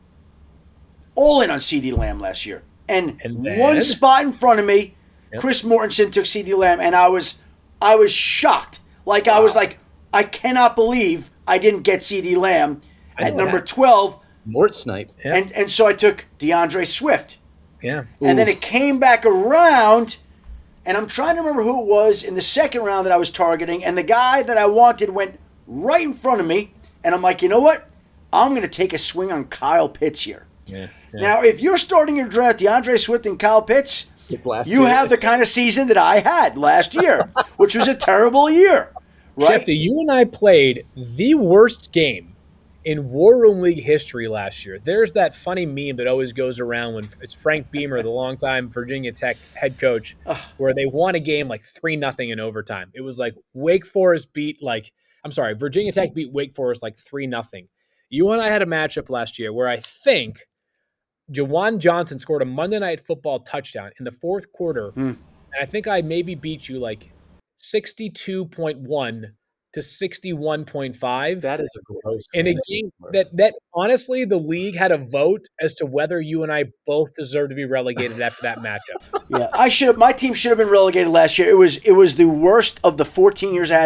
all in on CeeDee Lamb last year. And, and then, one spot in front of me, yep. Chris Mortensen took CeeDee Lamb, and I was I was shocked. Like, wow. I was like, I cannot believe I didn't get CeeDee Lamb at number that. twelve. Mort snipe. Yeah. And and so I took DeAndre Swift. Yeah. And Ooh. Then it came back around, and I'm trying to remember who it was in the second round that I was targeting, and the guy that I wanted went right in front of me, and I'm like, you know what? I'm going to take a swing on Kyle Pitts here. Yeah, yeah. Now, if you're starting your draft, DeAndre Swift and Kyle Pitts, you year. have the kind of season that I had last year, which was a terrible year. Right? Shefty, you and I played the worst game in War Room League history last year. There's that funny meme that always goes around when it's Frank Beamer, the longtime Virginia Tech head coach, where they won a game like three nothing in overtime. It was like Wake Forest beat like, I'm sorry, Virginia Tech beat Wake Forest like three nothing. You and I had a matchup last year where I think Jawan Johnson scored a Monday Night Football touchdown in the fourth quarter, mm. and I think I maybe beat you like sixty-two point one to sixty-one point five. That is a gross. In a game that, that honestly, the league had a vote as to whether you and I both deserve to be relegated after that matchup. Yeah, I should. My team should have been relegated last year. It was it was the worst of the fourteen years I had.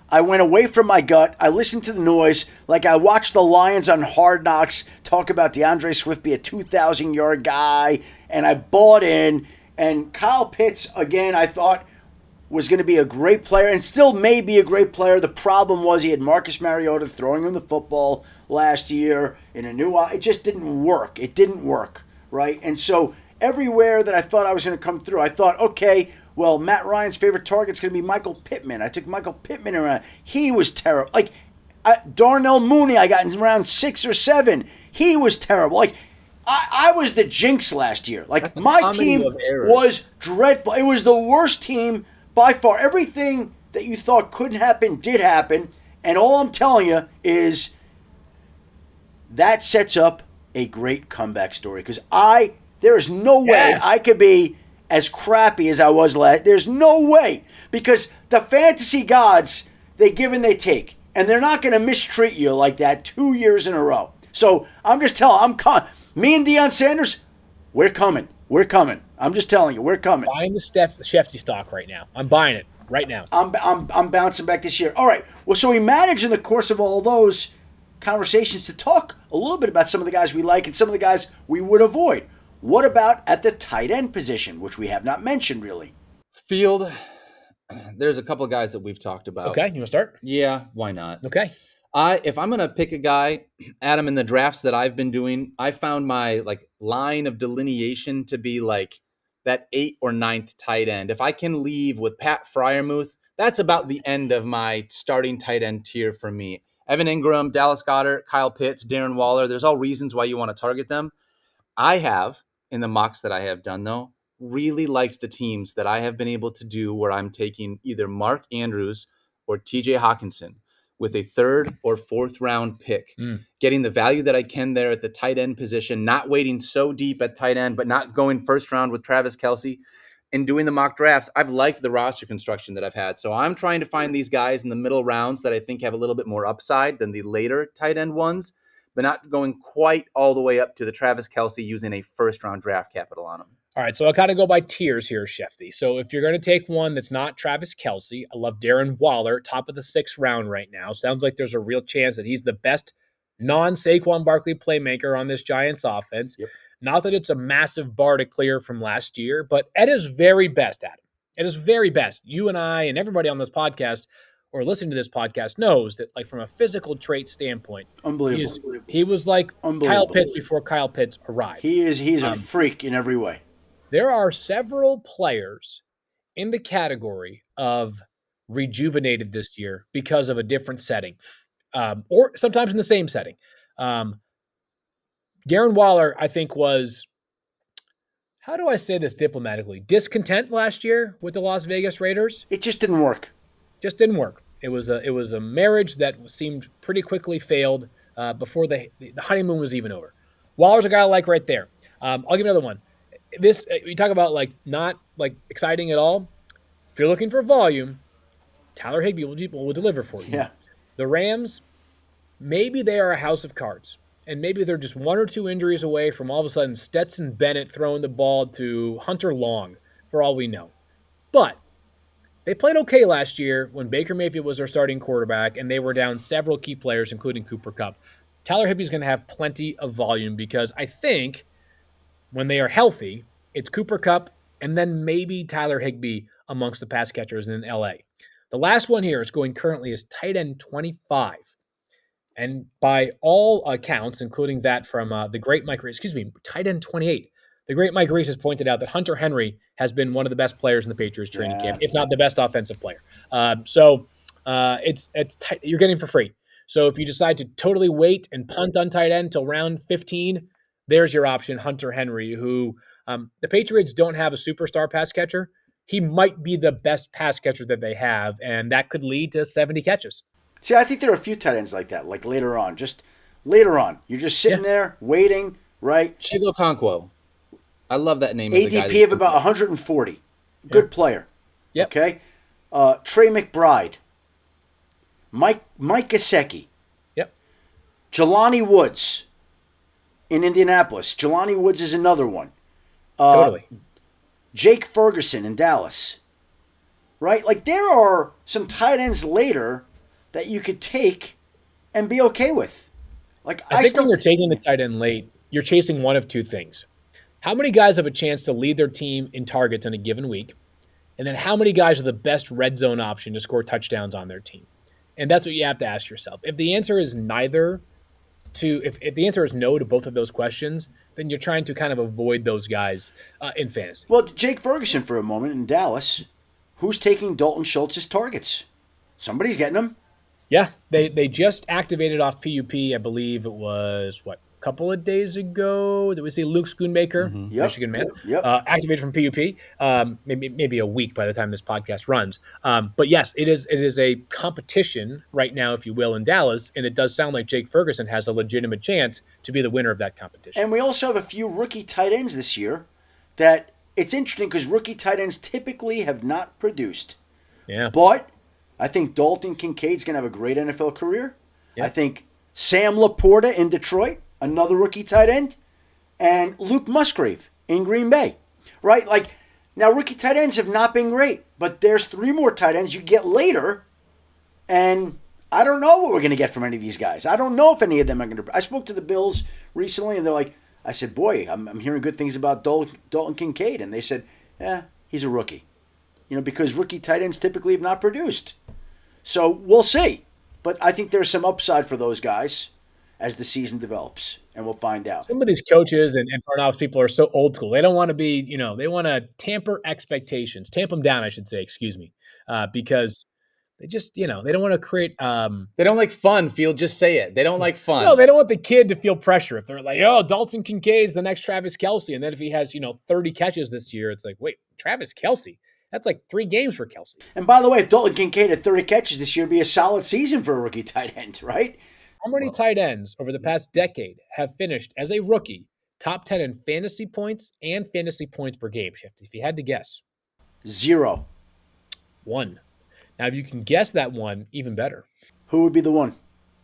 I went away from my gut. I listened to the noise. Like I watched the Lions on Hard Knocks talk about DeAndre Swift be a two thousand yard guy, and I bought in. And Kyle Pitts, again, I thought was going to be a great player and still may be a great player. The problem was he had Marcus Mariota throwing him the football last year in a new – it just didn't work. It didn't work, right? And so everywhere that I thought I was going to come through, I thought, okay, well, Matt Ryan's favorite target's going to be Michael Pittman. I took Michael Pittman around. He was terrible. Like, I, Darnell Mooney, I got in round six or seven. He was terrible. Like, I, I was the jinx last year. Like, my team was dreadful. It was the worst team by far. Everything that you thought couldn't happen did happen. And all I'm telling you is that sets up a great comeback story. Because I, there is no way Yes. I could be as crappy as I was last. There's no way. Because the fantasy gods, they give and they take. And they're not going to mistreat you like that two years in a row. So I'm just telling, I'm con- me and Deion Sanders, we're coming. We're coming. I'm just telling you, we're coming. Buying the Steph Shefty stock right now. I'm buying it right now. I'm, I'm, I'm bouncing back this year. All right. Well, so we managed in the course of all those conversations to talk a little bit about some of the guys we like and some of the guys we would avoid. What about at the tight end position, which we have not mentioned really? Field, there's a couple of guys that we've talked about. Okay, you want to start? Yeah, why not? Okay. I if I'm gonna pick a guy, Adam, in the drafts that I've been doing, I found my like line of delineation to be like that eighth or ninth tight end. If I can leave with Pat Freiermuth, that's about the end of my starting tight end tier for me. Evan Ingram, Dallas Goedert, Kyle Pitts, Darren Waller. There's all reasons why you want to target them. I have, in the mocks that I have done though, really liked the teams that I have been able to do where I'm taking either Mark Andrews or T J Hawkinson with a third or fourth round pick, Mm. getting the value that I can there at the tight end position, not waiting so deep at tight end, but not going first round with Travis Kelce. And doing the mock drafts, I've liked the roster construction that I've had. So I'm trying to find these guys in the middle rounds that I think have a little bit more upside than the later tight end ones, but not going quite all the way up to the Travis Kelce using a first round draft capital on them. All right, so I'll kind of go by tiers here, Shefty. So if you're going to take one that's not Travis Kelce, I love Darren Waller, top of the sixth round right now. Sounds like there's a real chance that he's the best non-Saquon Barkley playmaker on this Giants offense. Yep. Not that it's a massive bar to clear from last year, but at his very best, Adam, at his very best, you and I and everybody on this podcast or listening to this podcast knows that, like, from a physical trait standpoint, Unbelievable. he, is, he was like Kyle Pitts before Kyle Pitts arrived. He is he's a Um, freak in every way. There are several players in the category of rejuvenated this year because of a different setting, um, or sometimes in the same setting. Um, Darren Waller, I think, was, how do I say this diplomatically, discontent last year with the Las Vegas Raiders. It just didn't work. Just didn't work. It was a it was a marriage that seemed pretty quickly failed uh, before the the honeymoon was even over. Waller's a guy I like right there. Um, I'll give you another one. This, we talk about like not like exciting at all. If you're looking for volume, Tyler Higbee will, will deliver for you. Yeah. The Rams, maybe they are a house of cards, and maybe they're just one or two injuries away from all of a sudden Stetson Bennett throwing the ball to Hunter Long, for all we know. But they played okay last year when Baker Mayfield was their starting quarterback, and they were down several key players, including Cooper Kupp. Tyler Higbee's going to have plenty of volume because I think when they are healthy, it's Cooper Kupp and then maybe Tyler Higbee amongst the pass catchers in L A. The last one here is going currently is tight end twenty-five. And by all accounts, including that from uh, the great Mike Reese, excuse me, tight end twenty-eight. The great Mike Reese has pointed out that Hunter Henry has been one of the best players in the Patriots training Yeah. camp, if not the best offensive player. Uh, so uh, it's it's t- you're getting for free. So if you decide to totally wait and punt on tight end until round fifteen, there's your option, Hunter Henry, who um, the Patriots don't have a superstar pass catcher. He might be the best pass catcher that they have, and that could lead to seventy catches. See, I think there are a few tight ends like that, like later on. Just later on. You're just sitting Yeah. there waiting, right? Chig Okonkwo. I love that name. as a A guy D P that- of about one hundred forty. Good Yeah. player. Yep. Okay? Uh, Trey McBride. Mike Mike Gesicki. Yep. Jelani Woods in Indianapolis. Jelani Woods is another one. Uh, Totally. Jake Ferguson in Dallas. Right? Like, there are some tight ends later that you could take and be okay with. Like I, I think still, when you're taking the tight end late, you're chasing one of two things. How many guys have a chance to lead their team in targets in a given week? And then how many guys are the best red zone option to score touchdowns on their team? And that's what you have to ask yourself. If the answer is neither to, if, if the answer is no to both of those questions, then you're trying to kind of avoid those guys uh, in fantasy. Well, Jake Ferguson for a moment in Dallas, who's taking Dalton Schultz's targets? Somebody's getting them. Yeah, they they just activated off P U P. I believe it was, what, a couple of days ago? Did we see Luke Schoonmaker, mm-hmm. yep. Michigan man, yep. uh, activated from P U P? Um, maybe maybe a week by the time this podcast runs. Um, but yes, it is it is a competition right now, if you will, in Dallas, and it does sound like Jake Ferguson has a legitimate chance to be the winner of that competition. And we also have a few rookie tight ends this year that it's interesting because rookie tight ends typically have not produced. Yeah. But I think Dalton Kincaid's going to have a great N F L career. Yep. I think Sam Laporta in Detroit, another rookie tight end, and Luke Musgrave in Green Bay, right? Like, now rookie tight ends have not been great, but there's three more tight ends you get later, and I don't know what we're going to get from any of these guys. I don't know if any of them are going to. I spoke to the Bills recently, and they're like, I said, boy, I'm, I'm hearing good things about Dalton, Dalton Kincaid, and they said, yeah, he's a rookie. You know, because rookie tight ends typically have not produced. So we'll see. But I think there's some upside for those guys as the season develops, and we'll find out. Some of these coaches and, and front office people are so old school. They don't want to be, you know, they want to tamper expectations, tamp them down, I should say, excuse me, uh, because they just, you know, they don't want to create. Um, they don't like fun, Field. Just say it. They don't like fun. No, they don't want the kid to feel pressure. If they're like, oh, Dalton Kincaid's the next Travis Kelce. And then if he has, you know, thirty catches this year, it's like, wait, Travis Kelce? That's like three games for Kelce. And by the way, if Dalton Kincaid had thirty catches this year, it'd be a solid season for a rookie tight end, right? How many well, tight ends over the past decade have finished as a rookie top ten in fantasy points and fantasy points per game, Shifty? If you had to guess. Zero. One. Now, if you can guess that one, even better. Who would be the one?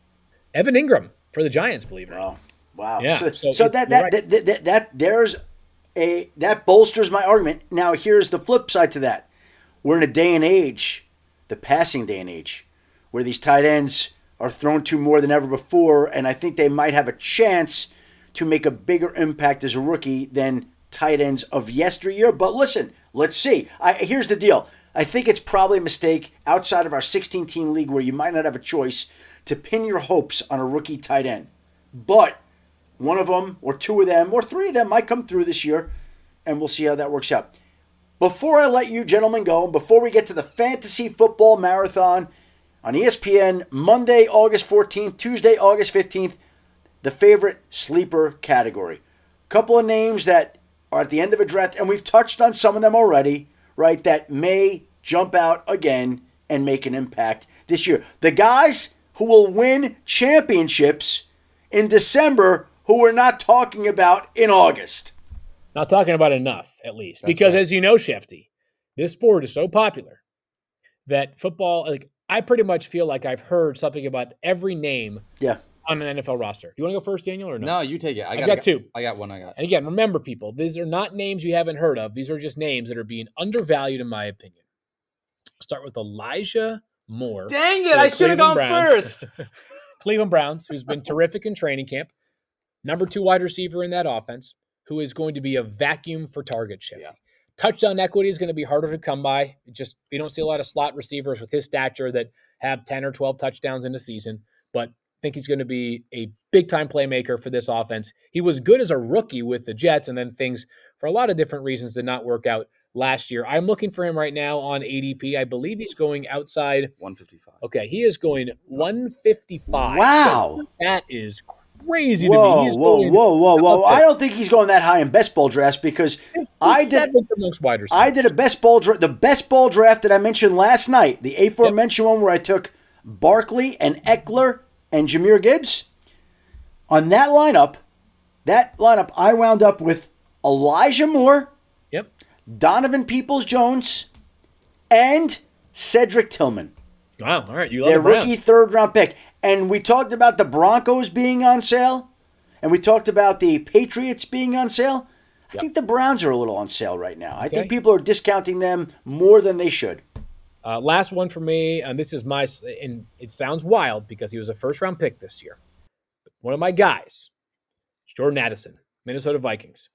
Evan Ingram for the Giants, believe it or not. Oh, wow. Yeah, so so, so that, that, right. that, that, that, that, there's a, that bolsters my argument. Now, here's the flip side to that. We're in a day and age, the passing day and age, where these tight ends are thrown to more than ever before, and I think they might have a chance to make a bigger impact as a rookie than tight ends of yesteryear. But listen, let's see. I, here's the deal. I think it's probably a mistake outside of our sixteen-team league where you might not have a choice to pin your hopes on a rookie tight end. But one of them or two of them or three of them might come through this year, and we'll see how that works out. Before I let you gentlemen go, before we get to the Fantasy Football Marathon on E S P N, Monday, August fourteenth, Tuesday, August fifteenth, the favorite sleeper category. Couple of names that are at the end of a draft, and we've touched on some of them already, right, that may jump out again and make an impact this year. The guys who will win championships in December who we're not talking about in August. Not talking about enough, at least. That's because right. As you know, Shefty, this sport is so popular that football, like I pretty much feel like I've heard something about every name yeah. on an N F L roster. Do you want to go first, Daniel, or no? No, you take it. I got, got, got two. I got one I got. And again, remember, people, these are not names you haven't heard of. These are just names that are being undervalued, in my opinion. Start with Elijah Moore. Dang it, I should have gone Browns. first. Cleveland Browns, who's been terrific in training camp. Number two wide receiver in that offense, who is going to be a vacuum for target share. Yeah. Touchdown equity is going to be harder to come by. It just we don't see a lot of slot receivers with his stature that have ten or twelve touchdowns in a season, but I think he's going to be a big-time playmaker for this offense. He was good as a rookie with the Jets, and then things, for a lot of different reasons, did not work out last year. I'm looking for him right now on A D P. I believe he's going outside. one fifty-five. Okay, he is going one fifty-five. Wow. So that is crazy whoa, to me. He's whoa, going, whoa, whoa, whoa! I don't think he's going that high in best ball drafts because I did. Amongst wide receivers. I did a best ball draft. The best ball draft that I mentioned last night, the aforementioned yep. one where I took Barkley and Eckler and Jahmyr Gibbs. On that lineup, that lineup, I wound up with Elijah Moore, yep, Donovan Peoples-Jones, and Cedric Tillman. Wow! All right, you love their the Browns. Rookie third round pick. And we talked about the Broncos being on sale, and we talked about the Patriots being on sale. I yep. think the Browns are a little on sale right now. I okay. think people are discounting them more than they should. Uh, last one for me, and this is my, and it sounds wild because he was a first round pick this year. But one of my guys, Jordan Addison, Minnesota Vikings.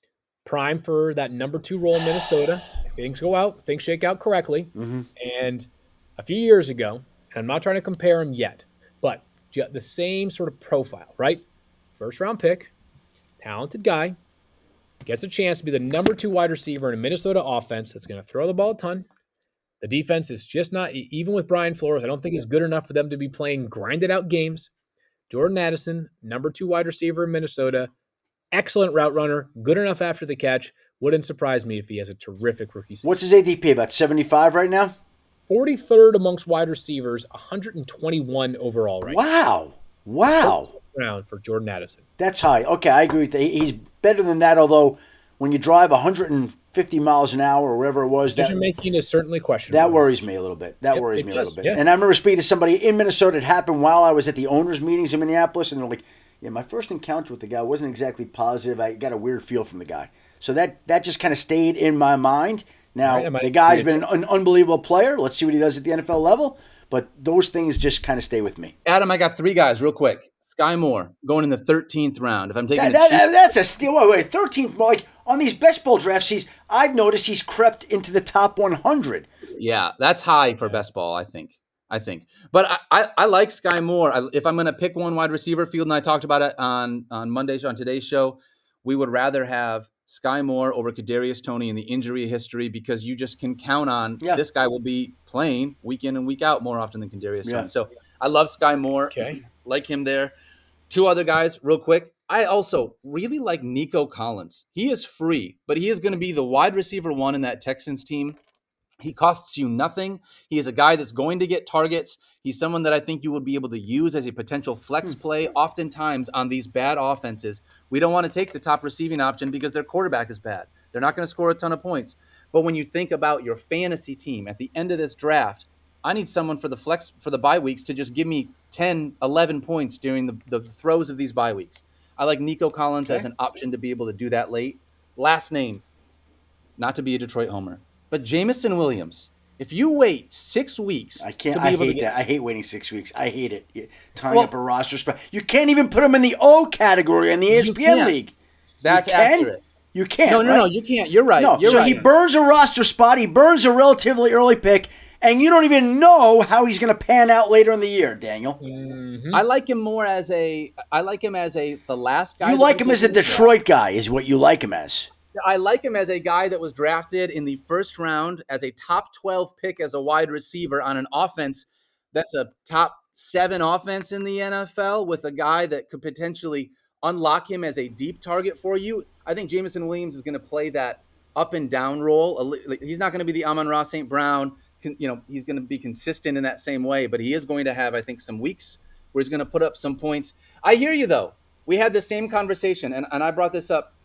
Prime for that number two role in Minnesota. If things go out, things shake out correctly. Mm-hmm. And a few years ago, and I'm not trying to compare him yet, but the same sort of profile, right? First round pick, talented guy, gets a chance to be the number two wide receiver in a Minnesota offense that's going to throw the ball a ton. The defense is just not, even with Brian Flores, I don't think it's good enough for them to be playing grinded out games. Jordan Addison, number two wide receiver in Minnesota, excellent route runner, good enough after the catch. Wouldn't surprise me if he has a terrific rookie season. What's his A D P, about seventy-five right now? forty-third amongst wide receivers, one hundred twenty-one overall right wow. now. Wow. Wow. Round for Jordan Addison. That's high. Okay, I agree with that. He's better than that, although when you drive one hundred fifty miles an hour or whatever it was, decision making is certainly questionable. That worries me a little bit. That yep, worries me does. a little bit. Yeah. And I remember speaking to somebody in Minnesota. It happened while I was at the owners' meetings in Minneapolis, and they're like, yeah, my first encounter with the guy wasn't exactly positive. I got a weird feel from the guy. So that, that just kind of stayed in my mind. Now, right, the guy's been an, an unbelievable player. Let's see what he does at the N F L level. But those things just kind of stay with me. Adam, I got three guys real quick. Sky Moore going in the thirteenth round. If I'm taking that, a cheap- that, that's a steal. Wait, wait, thirteenth. Like on these best ball drafts, he's I've noticed he's crept into the top one hundred. Yeah, that's high for best ball, I think. I think. But I, I, I like Sky Moore. I, if I'm going to pick one wide receiver, Field and I talked about it on, on Monday, on today's show, we would rather have Sky Moore over Kadarius Toney in the injury history because you just can count on yeah. this guy will be playing week in and week out more often than Kadarius yeah. Toney. So I love Sky Moore. Okay. Like him there. Two other guys real quick. I also really like Nico Collins. He is free, but he is going to be the wide receiver one in that Texans team. He costs you nothing. He is a guy that's going to get targets. He's someone that I think you would be able to use as a potential flex play. Oftentimes on these bad offenses, we don't want to take the top receiving option because their quarterback is bad. They're not going to score a ton of points. But when you think about your fantasy team at the end of this draft, I need someone for the flex for the bye weeks to just give me ten, eleven points during the, the throws of these bye weeks. I like Nico Collins okay. as an option to be able to do that late. Last name, not to be a Detroit homer, but Jameson Williams. If you wait six weeks, I can't. To be I able hate to get, that. I hate waiting six weeks. I hate it. Tying well, up a roster spot. You can't even put him in the O category in the E S P N league. That's you can? accurate. You can't. No, no, right? no. You can't. You're right. No. You're so right. he burns a roster spot. He burns a relatively early pick. And you don't even know how he's going to pan out later in the year, Daniel. Mm-hmm. I like him more as a. I like him as a the last guy. You like him as a Detroit guy, is what you like him as. I like him as a guy that was drafted in the first round as a top twelve pick as a wide receiver on an offense that's a top seven offense in the N F L with a guy that could potentially unlock him as a deep target for you. I think Jameson Williams is going to play that up and down role. He's not going to be the Amon-Ra Saint Brown. You know, he's going to be consistent in that same way, but he is going to have, I think, some weeks where he's going to put up some points. I hear you, though. We had the same conversation, and, and I brought this up.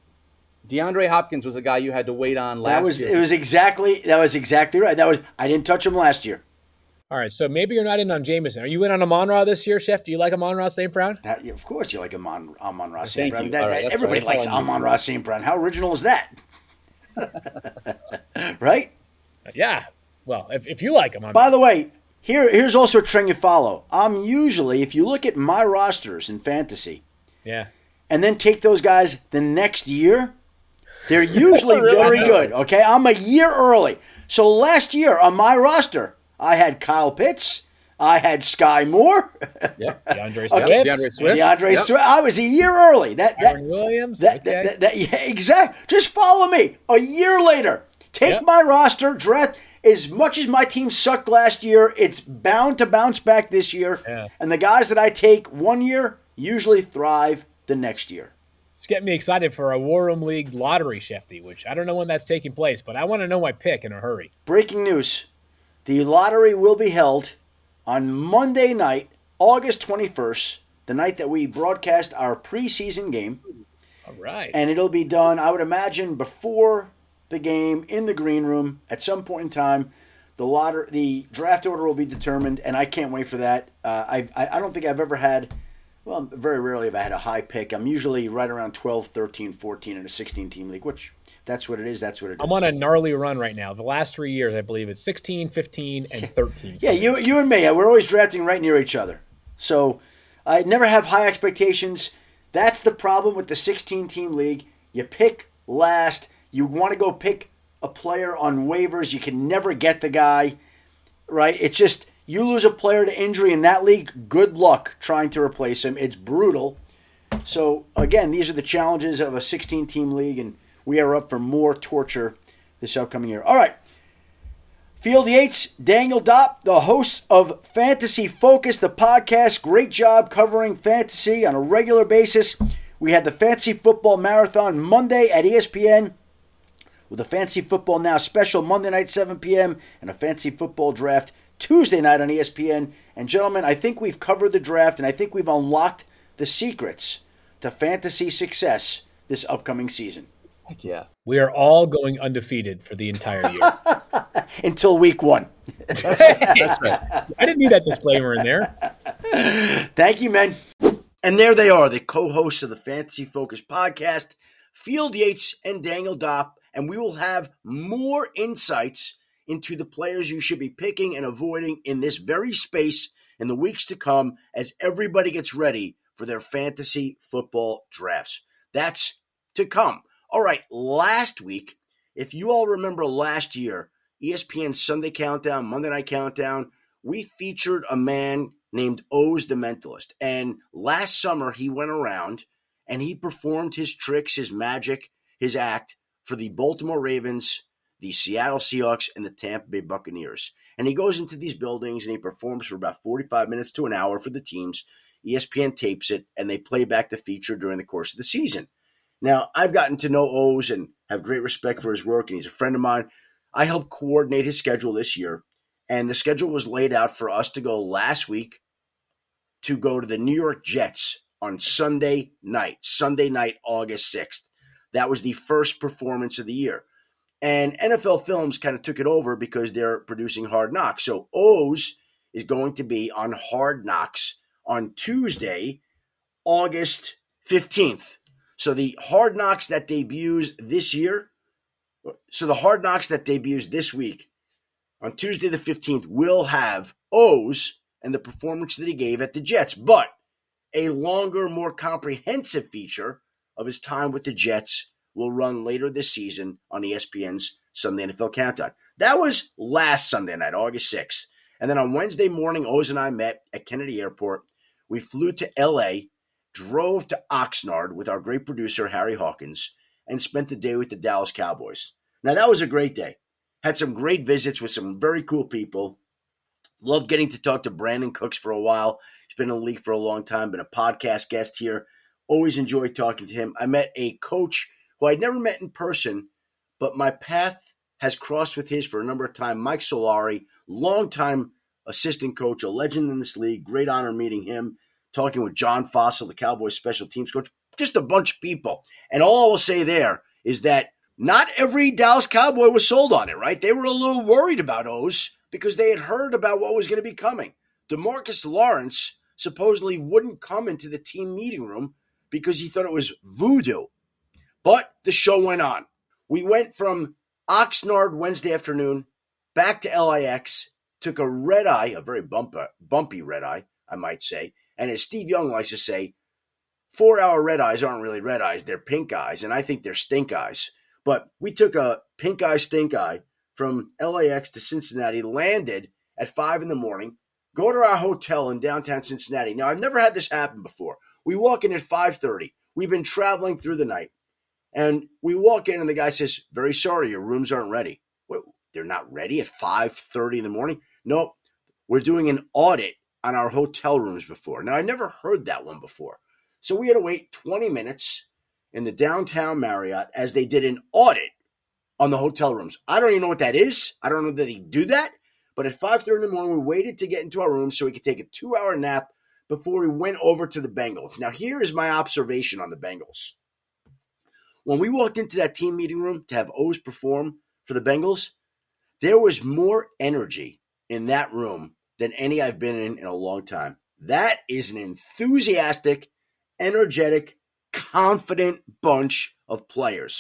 DeAndre Hopkins was a guy you had to wait on last that was, year. It was exactly that was exactly right. That was I didn't touch him last year. All right, so maybe you're not in on Jameson. Are you in on Amon-Ra this year, Chef? Do you like Amon-Ra Saint Brown? That, yeah, of course, you like Amon Amon-Ra Saint Brown. You. That, right, that, everybody right. likes Amon-Ra Saint Brown. How original is that? Right? Yeah. Well, if, if you like him. I'm By the way, here here's also a trend you follow. I'm usually, if you look at my rosters in fantasy, yeah, and then take those guys the next year, they're usually really? very good. Okay, I'm a year early. So last year on my roster, I had Kyle Pitts, I had Sky Moore, yeah, DeAndre Swift, okay. DeAndre Swift, DeAndre yep. Swift. I was a year early. That that Aaron Williams, that, okay. that, that, that yeah, exactly. Just follow me. A year later, take yep. my roster, draft. As much as my team sucked last year, it's bound to bounce back this year. Yeah. And the guys that I take one year usually thrive the next year. It's getting me excited for a War Room League lottery, Shefty, which I don't know when that's taking place, but I want to know my pick in a hurry. Breaking news. The lottery will be held on Monday night, August twenty-first, the night that we broadcast our preseason game. All right. And it'll be done, I would imagine, before the game in the green room at some point in time. The lotter, the draft order will be determined, and I can't wait for that. Uh, I've, I I don't think I've ever had, well, very rarely have I had a high pick. I'm usually right around twelve, thirteen, fourteen in a sixteen-team league, which that's what it is, that's what it is. I'm on a gnarly run right now. The last three years, I believe it's sixteen, fifteen, and thirteen. Yeah, you you and me, we're always drafting right near each other. So I never have high expectations. That's the problem with the sixteen-team league. You pick last. You want to go pick a player on waivers. You can never get the guy, right? It's just you lose a player to injury in that league, good luck trying to replace him. It's brutal. So, again, these are the challenges of a sixteen-team league, and we are up for more torture this upcoming year. All right. Field Yates, Daniel Dopp, the hosts of Fantasy Focus, the podcast. Great job covering fantasy on a regular basis. We had the Fantasy Football Marathon Monday at E S P N with a Fantasy Football Now special Monday night, seven p.m., and a Fantasy Football Draft Tuesday night on E S P N. And, gentlemen, I think we've covered the draft, and I think we've unlocked the secrets to fantasy success this upcoming season. Heck yeah. We are all going undefeated for the entire year. Until week one. That's right. That's right. I didn't need that disclaimer in there. Thank you, men. And there they are, the co-hosts of the Fantasy Focus podcast, Field Yates and Daniel Dopp, and we will have more insights into the players you should be picking and avoiding in this very space in the weeks to come as everybody gets ready for their fantasy football drafts. That's to come. All right, last week, if you all remember last year, E S P N Sunday Countdown, Monday Night Countdown, we featured a man named Oz the Mentalist. And last summer, he went around and he performed his tricks, his magic, his act for the Baltimore Ravens, the Seattle Seahawks, and the Tampa Bay Buccaneers. And he goes into these buildings and he performs for about forty-five minutes to an hour for the teams. E S P N tapes it, and they play back the feature during the course of the season. Now, I've gotten to know Oz and have great respect for his work, and he's a friend of mine. I helped coordinate his schedule this year, and the schedule was laid out for us to go last week to go to the New York Jets on Sunday night, Sunday night, August sixth. That was the first performance of the year. And N F L Films kind of took it over because they're producing Hard Knocks. So Oz is going to be on Hard Knocks on Tuesday, August fifteenth. So the Hard Knocks that debuts this year, so the Hard Knocks that debuts this week on Tuesday the fifteenth will have Oz and the performance that he gave at the Jets, but a longer, more comprehensive feature of his time with the Jets will run later this season on E S P N's Sunday N F L Countdown. That was last Sunday night, August sixth. And then on Wednesday morning, Oz and I met at Kennedy Airport. We flew to L A, drove to Oxnard with our great producer, Harry Hawkins, and spent the day with the Dallas Cowboys. Now, that was a great day. Had some great visits with some very cool people. Loved getting to talk to Brandon Cooks for a while. He's been in the league for a long time, been a podcast guest here. Always enjoyed talking to him. I met a coach who I'd never met in person, but my path has crossed with his for a number of times, Mike Solari, longtime assistant coach, a legend in this league. Great honor meeting him, talking with John Fossil, the Cowboys special teams coach, just a bunch of people. And all I will say there is that not every Dallas Cowboy was sold on it, right? They were a little worried about Oz because they had heard about what was going to be coming. DeMarcus Lawrence supposedly wouldn't come into the team meeting room because he thought it was voodoo. But the show went on. We went from Oxnard Wednesday afternoon back to L A X, took a red eye, a very bumper, bumpy red eye, I might say. And as Steve Young likes to say, four-hour red eyes aren't really red eyes, they're pink eyes, and I think they're stink eyes. But we took a pink eye, stink eye from L A X to Cincinnati, landed at five in the morning, go to our hotel in downtown Cincinnati. Now, I've never had this happen before. We walk in at five thirty. We've been traveling through the night. And we walk in, and the guy says, very sorry, your rooms aren't ready. Wait, they're not ready at five thirty in the morning? Nope. We're doing an audit on our hotel rooms before. Now, I never heard that one before. So we had to wait twenty minutes in the downtown Marriott as they did an audit on the hotel rooms. I don't even know what that is. I don't know that he do that. But at five thirty in the morning, we waited to get into our room so we could take a two-hour nap before we went over to the Bengals. Now, here is my observation on the Bengals. When we walked into that team meeting room to have Oz perform for the Bengals, there was more energy in that room than any I've been in in a long time. That is an enthusiastic, energetic, confident bunch of players.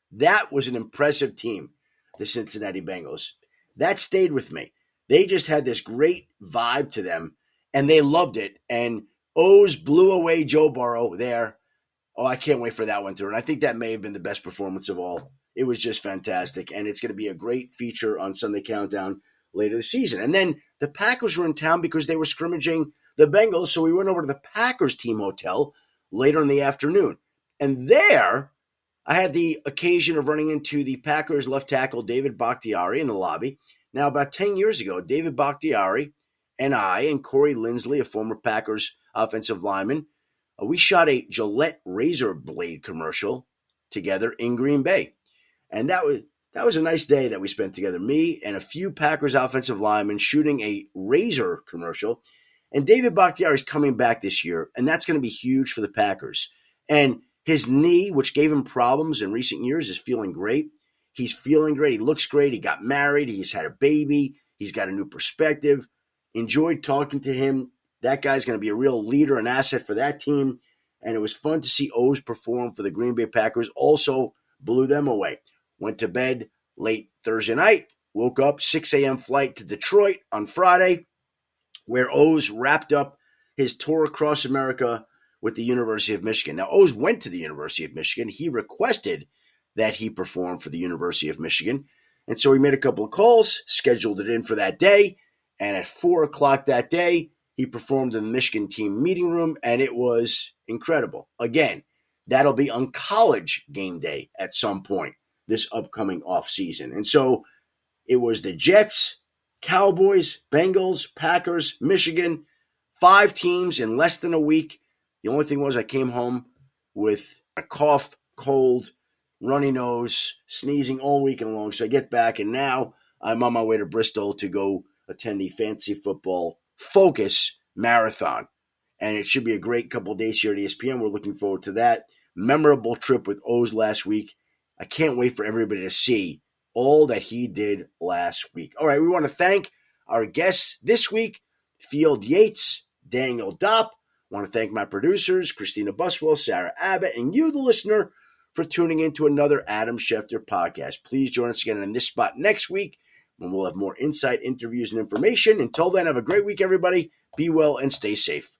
That was an impressive team, the Cincinnati Bengals. That stayed with me. They just had this great vibe to them, and they loved it. And O's blew away Joe Burrow there. Oh, I can't wait for that one, too. And I think that may have been the best performance of all. It was just fantastic, and it's going to be a great feature on Sunday Countdown later this season. And then the Packers were in town because they were scrimmaging the Bengals, so we went over to the Packers team hotel later in the afternoon. And there, I had the occasion of running into the Packers left tackle David Bakhtiari in the lobby. Now, about ten years ago, David Bakhtiari and I and Corey Linsley, a former Packers offensive lineman, uh, we shot a Gillette razor blade commercial together in Green Bay. And that was that was a nice day that we spent together, me and a few Packers offensive linemen shooting a razor commercial. And David Bakhtiari is coming back this year, and that's going to be huge for the Packers. And his knee, which gave him problems in recent years, is feeling great. He's feeling great. He looks great. He got married. He's had a baby. He's got a new perspective. Enjoyed talking to him. That guy's going to be a real leader and asset for that team. And it was fun to see O's perform for the Green Bay Packers. Also blew them away. Went to bed late Thursday night. Woke up, six a.m. flight to Detroit on Friday, where O's wrapped up his tour across America with the University of Michigan. Now, O's went to the University of Michigan. He requested that he perform for the University of Michigan. And so he made a couple of calls, scheduled it in for that day. And at four o'clock that day, he performed in the Michigan team meeting room, and it was incredible. Again, that'll be on College game day at some point this upcoming offseason. And so it was the Jets, Cowboys, Bengals, Packers, Michigan, five teams in less than a week. The only thing was I came home with a cough, cold, runny nose, sneezing all weekend long. So I get back, and now I'm on my way to Bristol to go attend the Fantasy Football Focus Marathon. And it should be a great couple of days here at E S P N. We're looking forward to that. Memorable trip with O's last week. I can't wait for everybody to see all that he did last week. All right, we want to thank our guests this week, Field Yates, Daniel Dopp. I want to thank my producers, Christina Buswell, Sarah Abbott, and you, the listener, for tuning in to another Adam Schefter podcast. Please join us again in this spot next week when we'll have more insight, interviews, and information. Until then, have a great week, everybody. Be well and stay safe.